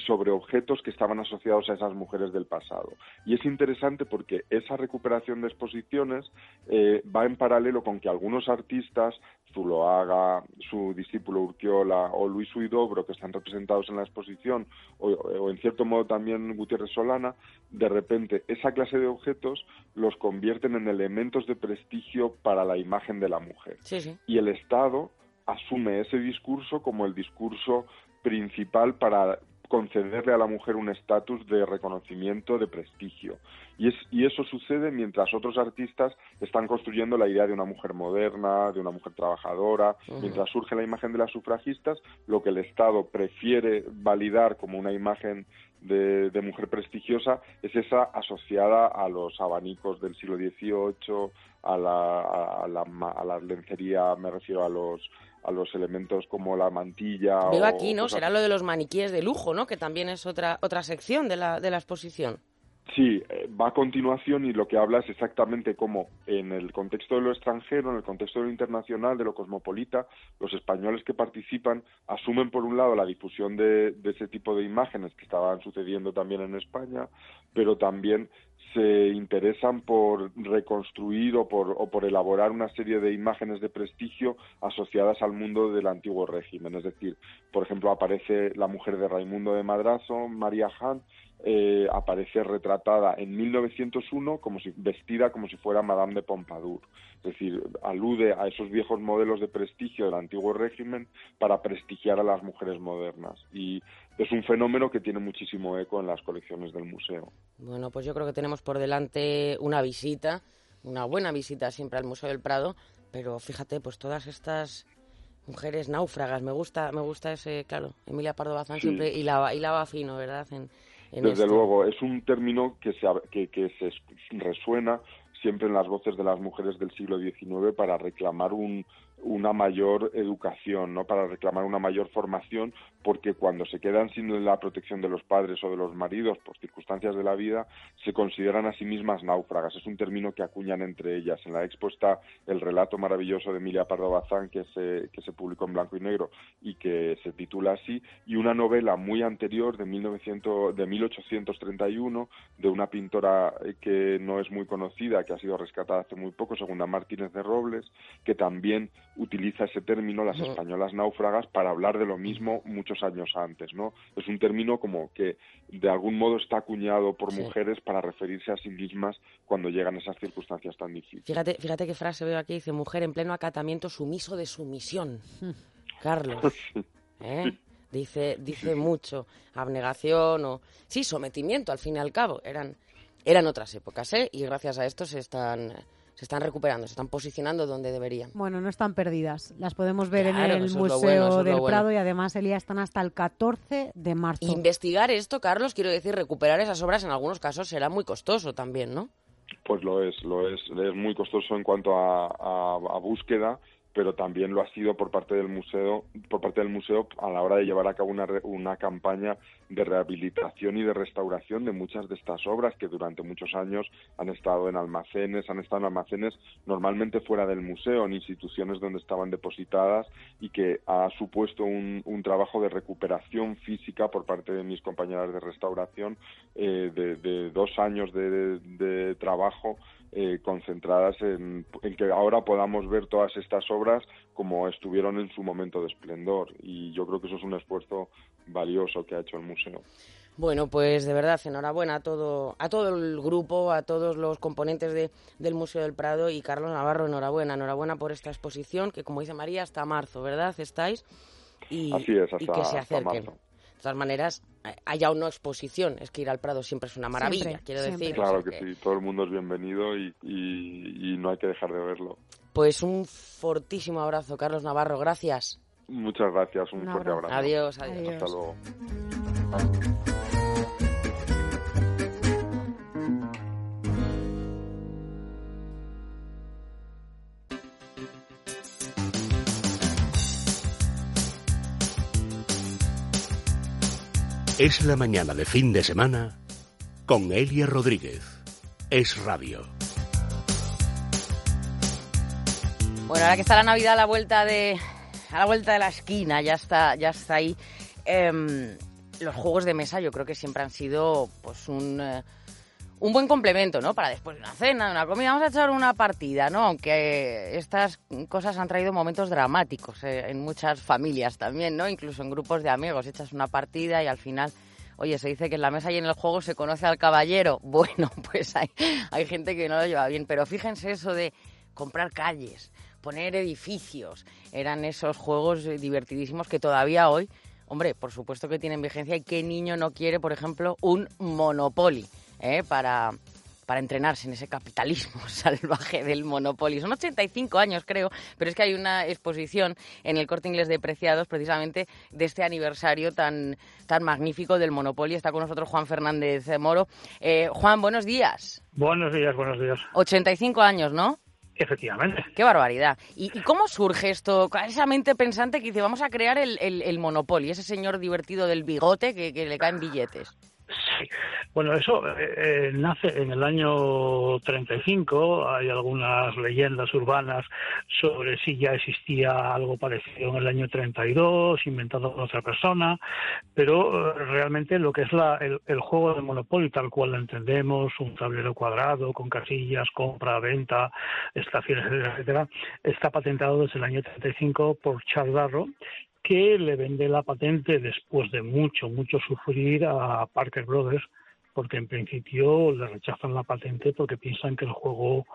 objetos que estaban asociados a esas mujeres del pasado. Y es interesante porque esa recuperación de exposiciones eh, va en paralelo con que algunos artistas, Zuloaga, su discípulo Urquiola o Luis Huidobro, que están representados en la exposición, o, o en cierto modo también Gutiérrez Solana, de repente esa clase de objetos los convierten en elementos de prestigio para la imagen de la mujer. Sí, sí. Y el Estado asume ese discurso como el discurso principal para concederle a la mujer un estatus de reconocimiento, de prestigio. Y, es, y eso sucede mientras otros artistas están construyendo la idea de una mujer moderna, de una mujer trabajadora. Uh-huh. Mientras surge la imagen de las sufragistas, lo que el Estado prefiere validar como una imagen de, de mujer prestigiosa es esa asociada a los abanicos del siglo dieciocho, a la, a la, a la lencería, me refiero a los a los elementos como la mantilla. Veo o aquí, ¿no? Cosas... Será lo de los maniquíes de lujo, ¿no? Que también es otra otra sección de la de la exposición. Sí, va a continuación y lo que habla es exactamente cómo en el contexto de lo extranjero, en el contexto de lo internacional, de lo cosmopolita, los españoles que participan asumen por un lado la difusión de, de ese tipo de imágenes que estaban sucediendo también en España, pero también se interesan por reconstruir o por, o por elaborar una serie de imágenes de prestigio asociadas al mundo del antiguo régimen. Es decir, por ejemplo, aparece la mujer de Raimundo de Madrazo, María Hahn, eh, aparece retratada en mil novecientos uno como si, vestida como si fuera Madame de Pompadour. Es decir, alude a esos viejos modelos de prestigio del antiguo régimen para prestigiar a las mujeres modernas. Y es un fenómeno que tiene muchísimo eco en las colecciones del museo. Bueno, pues yo creo que tenemos por delante una visita, una buena visita siempre al Museo del Prado, pero fíjate, pues todas estas mujeres náufragas, me gusta me gusta ese, claro, Emilia Pardo Bazán sí. siempre hilaba, hilaba fino, ¿verdad? En, en Desde esto. luego, es un término que se, que, que se resuena siempre en las voces de las mujeres del siglo diecinueve para reclamar un, una mayor educación, ¿no? Para reclamar una mayor formación, porque cuando se quedan sin la protección de los padres o de los maridos por circunstancias de la vida, se consideran a sí mismas náufragas. Es un término que acuñan entre ellas. En la expo está el relato maravilloso de Emilia Pardo Bazán que se, que se publicó en blanco y negro y que se titula así, y una novela muy anterior de, mil novecientos, de mil ochocientos treinta y uno de una pintora que no es muy conocida, que ha sido rescatada hace muy poco, Segunda Martínez de Robles, que también utiliza ese término, las españolas náufragas, para hablar de lo mismo muchos años antes, ¿no? Es un término como que de algún modo está acuñado por sí. mujeres para referirse a sí mismas cuando llegan esas circunstancias tan difíciles. Fíjate, fíjate qué frase veo aquí, dice: mujer en pleno acatamiento sumiso de sumisión. Carlos, ¿eh? Sí. Dice, dice sí. mucho, abnegación o... Sí, sometimiento, al fin y al cabo. Eran, eran otras épocas, ¿eh? Y gracias a esto se están... se están recuperando, se están posicionando donde deberían. Bueno, no están perdidas. Las podemos ver claro, en el eso Museo es lo bueno, del bueno. Prado y además, Elía, están hasta el catorce de marzo. Investigar esto, Carlos, quiero decir, recuperar esas obras en algunos casos será muy costoso también, ¿no? Pues lo es, lo es. Es muy costoso en cuanto a, a, a búsqueda, pero también lo ha sido por parte del museo, por parte del museo a la hora de llevar a cabo una, una campaña de rehabilitación y de restauración de muchas de estas obras que durante muchos años han estado en almacenes, han estado en almacenes normalmente fuera del museo, en instituciones donde estaban depositadas, y que ha supuesto un, un trabajo de recuperación física por parte de mis compañeras de restauración eh, de, de dos años de, de, de trabajo Eh, concentradas en, en que ahora podamos ver todas estas obras como estuvieron en su momento de esplendor, y yo creo que eso es un esfuerzo valioso que ha hecho el museo. Bueno, pues de verdad, enhorabuena a todo a todo el grupo, a todos los componentes de, del Museo del Prado, y Carlos Navarro, enhorabuena, enhorabuena por esta exposición que, como dice María, hasta marzo, ¿verdad? ¿Estáis? Y, Así es, hasta, y que se acerquen. Hasta marzo. De todas maneras, haya o no exposición, es que ir al Prado siempre es una maravilla, siempre, quiero siempre. decir. Claro o sea que, que sí, todo el mundo es bienvenido y, y, y no hay que dejar de verlo. Pues un fortísimo abrazo, Carlos Navarro, gracias. Muchas gracias, un, un fuerte abrazo. abrazo. Adiós, adiós. Adiós. Hasta luego. Es la mañana de fin de semana con Elia Rodríguez. Es Radio. Bueno, ahora que está la Navidad a la vuelta de a la vuelta de la esquina, ya está, ya está ahí. Eh, los juegos de mesa yo creo que siempre han sido pues un... Eh, un buen complemento, ¿no? Para después de una cena, de una comida, vamos a echar una partida, ¿no? Aunque estas cosas han traído momentos dramáticos eh, en muchas familias también, ¿no? Incluso en grupos de amigos, echas una partida y al final, oye, se dice que en la mesa y en el juego se conoce al caballero. Bueno, pues hay, hay gente que no lo lleva bien, pero fíjense eso de comprar calles, poner edificios, eran esos juegos divertidísimos que todavía hoy, hombre, por supuesto que tienen vigencia y qué niño no quiere, por ejemplo, un Monopoly. ¿Eh? Para, para entrenarse en ese capitalismo salvaje del Monopoly. Son ochenta y cinco años, creo, pero es que hay una exposición en el Corte Inglés de Preciados, precisamente de este aniversario tan, tan magnífico del Monopoly. Está con nosotros Juan Fernández Moro. Eh, Juan, buenos días. Buenos días, buenos días. ochenta y cinco años, ¿no? Efectivamente. ¡Qué barbaridad! ¿Y, y cómo surge esto? Esa mente pensante que dice, vamos a crear el, el, el Monopoly, ese señor divertido del bigote que, que le caen billetes. Sí, bueno, eso eh, nace en el año treinta y cinco, hay algunas leyendas urbanas sobre si ya existía algo parecido en el año treinta y dos, inventado por otra persona, pero eh, realmente lo que es la, el, el juego de Monopoly, tal cual lo entendemos, un tablero cuadrado con casillas, compra, venta, estaciones, etcétera, etcétera, está patentado desde el año treinta y cinco por Charles Darrow, que le vende la patente después de mucho, mucho sufrir a Parker Brothers, porque en principio le rechazan la patente porque piensan que el juego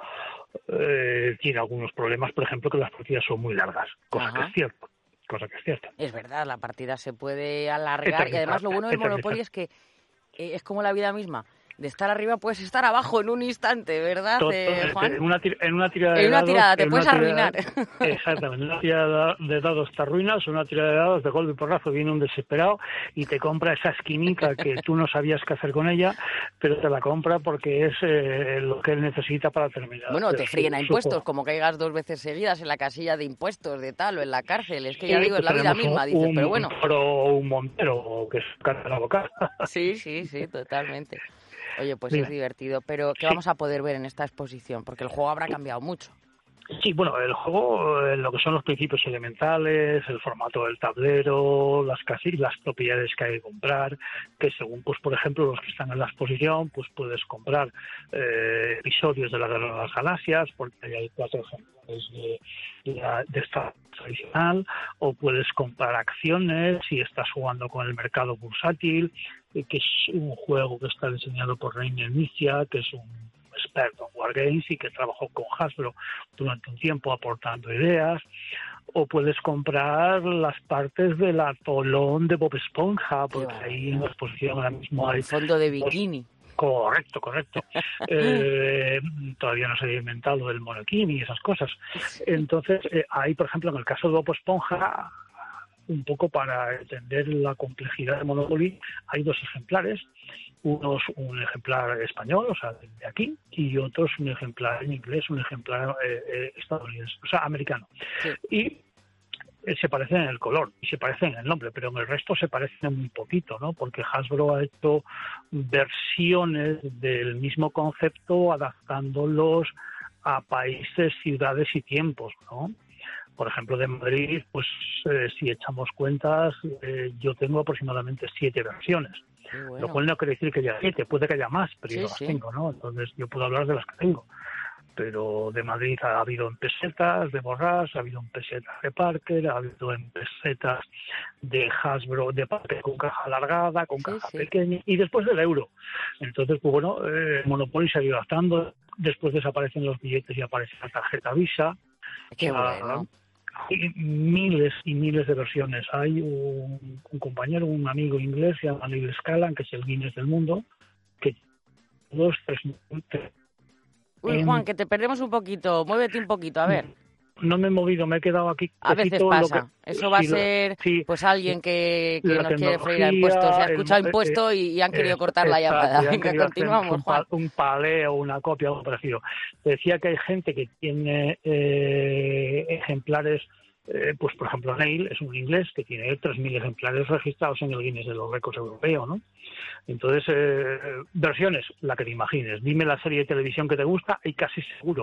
eh, tiene algunos problemas, por ejemplo, que las partidas son muy largas, cosa Ajá. que es cierto, cosa que es cierta. Es verdad, la partida se puede alargar y además lo bueno del Monopoly es que eh, es como la vida misma. De estar arriba puedes estar abajo en un instante, ¿verdad, eh, Juan? En una, tira, en una tirada de en una dados... tirada, te en puedes una arruinar. Tirada, exactamente, en una tirada de dados te arruinas, en una tirada de dados de golpe y porrazo viene un desesperado y te compra esa esquinita que tú no sabías qué hacer con ella, pero te la compra porque es eh, lo que él necesita para terminar. Bueno, te fríen a su, impuestos, su como caigas dos veces seguidas en la casilla de impuestos de tal o en la cárcel. Es que ya digo, es la vida misma, un, dices, un, pero bueno. O un montero que es cara de la boca. Sí, sí, sí, totalmente. Oye, pues Dime. Es divertido, pero ¿qué sí. vamos a poder ver en esta exposición? Porque el juego habrá cambiado mucho. Sí, bueno, el juego, eh, lo que son los principios elementales, el formato del tablero, las casi, las propiedades que hay que comprar, que según, pues por ejemplo, los que están en la exposición, pues puedes comprar eh, episodios de la Guerra de las Galaxias, porque hay cuatro ejemplares de, de, de esta tradicional, o puedes comprar acciones si estás jugando con el mercado bursátil, eh, que es un juego que está diseñado por Rainer Knizia, que es un experto en Wargames y que trabajó con Hasbro durante un tiempo aportando ideas, o puedes comprar las partes del atolón de Bob Esponja, porque ahí en la exposición ahora mismo hay... El fondo de bikini. Correcto, correcto. eh, todavía no se había inventado lo del monokini y esas cosas. Entonces, eh, ahí, por ejemplo, en el caso de Bob Esponja, un poco para entender la complejidad de Monopoly, hay dos ejemplares. Uno es un ejemplar español, o sea, de aquí, y otro es un ejemplar en inglés, un ejemplar eh, eh, estadounidense, o sea, americano. Sí. Y eh, se parecen en el color y se parecen en el nombre, pero en el resto se parecen muy poquito, ¿no? Porque Hasbro ha hecho versiones del mismo concepto adaptándolos a países, ciudades y tiempos, ¿no? Por ejemplo, de Madrid, pues eh, si echamos cuentas, eh, yo tengo aproximadamente siete versiones. Bueno. Lo cual no quiere decir que haya siete, puede que haya más, pero sí, yo las sí. tengo, ¿no? Entonces yo puedo hablar de las que tengo. Pero de Madrid ha habido en pesetas de Borrás, ha habido en pesetas de Parker, ha habido en pesetas de Hasbro, de Parker con caja alargada, con sí, caja sí. pequeña, y después del euro. Entonces, pues bueno, eh, Monopoly se ha ido adaptando, después desaparecen los billetes y aparece la tarjeta Visa. Qué bueno. Hay miles y miles de versiones. Hay un, un compañero, un amigo inglés, se llama Neil Scallan, que es el Guinness del mundo, que dos, tres, tres Uy, en... Juan, que te perdemos un poquito. Muévete un poquito, a ver. No me he movido, me he quedado aquí. A veces pasa. Que... Eso va a sí, ser sí, pues alguien que, que nos quiere freír a impuestos. Se ha escuchado el, impuesto y, y han querido eh, cortar la llamada. Venga, continuamos, un, Juan. Un paleo, una copia, algo parecido. Decía que hay gente que tiene eh, ejemplares, eh, pues por ejemplo Neil es un inglés que tiene tres mil ejemplares registrados en el Guinness de los récords europeos, ¿no? Entonces, eh, versiones, la que te imagines. Dime la serie de televisión que te gusta y casi seguro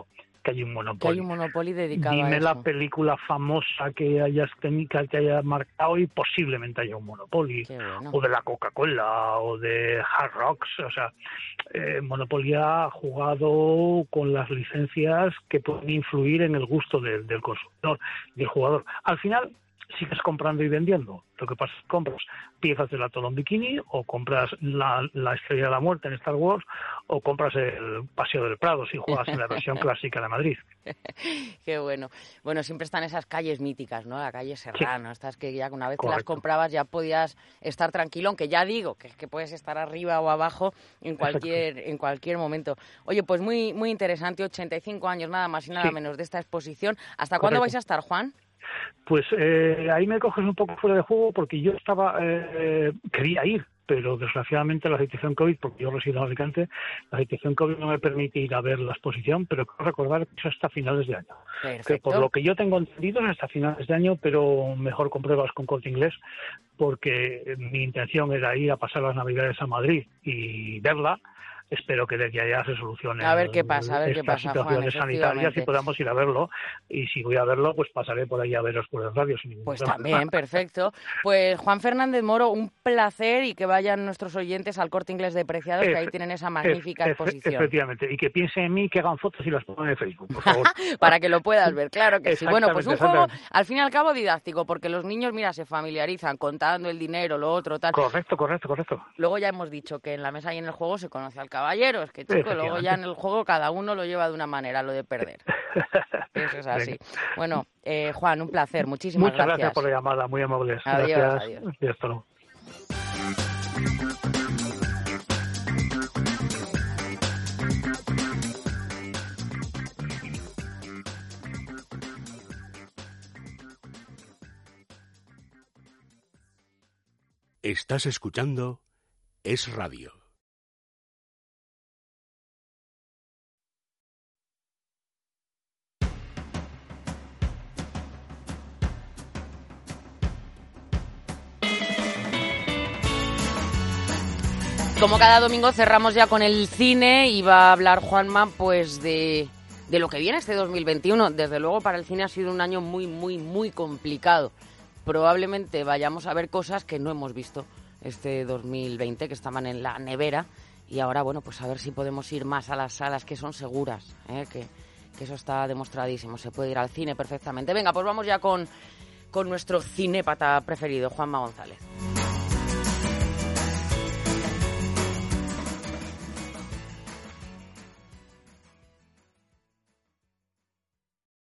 que hay un Monopoly. Que hay un Monopoly dedicado Dime a eso. la película famosa que hayas tenido, que haya marcado y posiblemente haya un Monopoly. Qué bueno. O de la Coca-Cola, o de Hard Rocks. O sea, eh, Monopoly ha jugado con las licencias que pueden influir en el gusto del, del consumidor y del jugador. Al final, sigues comprando y vendiendo. Lo que pasa es que compras piezas del Atolón Bikini, o compras la, la Estrella de la Muerte en Star Wars, o compras el Paseo del Prado si juegas en la versión clásica de Madrid. Qué bueno. Bueno, siempre están esas calles míticas, ¿no? La calle Serrano, sí. Estas que ya una vez Correcto. que las comprabas ya podías estar tranquilo, aunque ya digo que, que puedes estar arriba o abajo en cualquier en cualquier momento. Oye, pues muy muy interesante, ochenta y cinco años nada más y nada sí. menos de esta exposición. ¿Hasta Correcto. cuándo vais a estar, Juan? Pues eh, ahí me coges un poco fuera de juego porque yo estaba eh, quería ir, pero desgraciadamente la situación COVID, porque yo resido en Alicante, la situación COVID no me permite ir a ver la exposición, pero quiero recordar que es hasta finales de año. Perfecto. Que por lo que yo tengo entendido es hasta finales de año, pero mejor compruebas con Corte Inglés, porque mi intención era ir a pasar las Navidades a Madrid y verla. Espero que desde allá se solucione a ver qué pasa, a ver estas qué pasa, situaciones Juan, sanitarias y podamos ir a verlo. Y si voy a verlo, pues pasaré por ahí a veros por el radio. Sin pues problema. También, perfecto. Pues Juan Fernández Moro, un placer, y que vayan nuestros oyentes al Corte Inglés de Preciados, que ahí tienen esa magnífica Efe, exposición. Efectivamente, y que piensen en mí, que hagan fotos y las pongan en Facebook, por favor. Para que lo puedas ver, claro que sí. Bueno, pues un juego, al fin y al cabo, didáctico, porque los niños, mira, se familiarizan contando el dinero, lo otro, tal. Correcto, correcto, correcto. Luego ya hemos dicho que en la mesa y en el juego se conoce al caballero, es que luego ya en el juego cada uno lo lleva de una manera, lo de perder. Eso es así. Bueno, eh, Juan, un placer, muchísimas Muchas gracias. gracias por la llamada, muy amables. Adiós, gracias. Adiós. Y hasta luego. Estás escuchando Es Radio. Como cada domingo cerramos ya con el cine y va a hablar Juanma pues de, de lo que viene este dos mil veintiuno. Desde luego para el cine ha sido un año muy, muy, muy complicado. Probablemente vayamos a ver cosas que no hemos visto este dos mil veinte, que estaban en la nevera, y ahora, bueno, pues a ver si podemos ir más a las salas que son seguras, ¿eh? que, que eso está demostradísimo, se puede ir al cine perfectamente. Venga, pues vamos ya con, con nuestro cinépata preferido, Juanma González.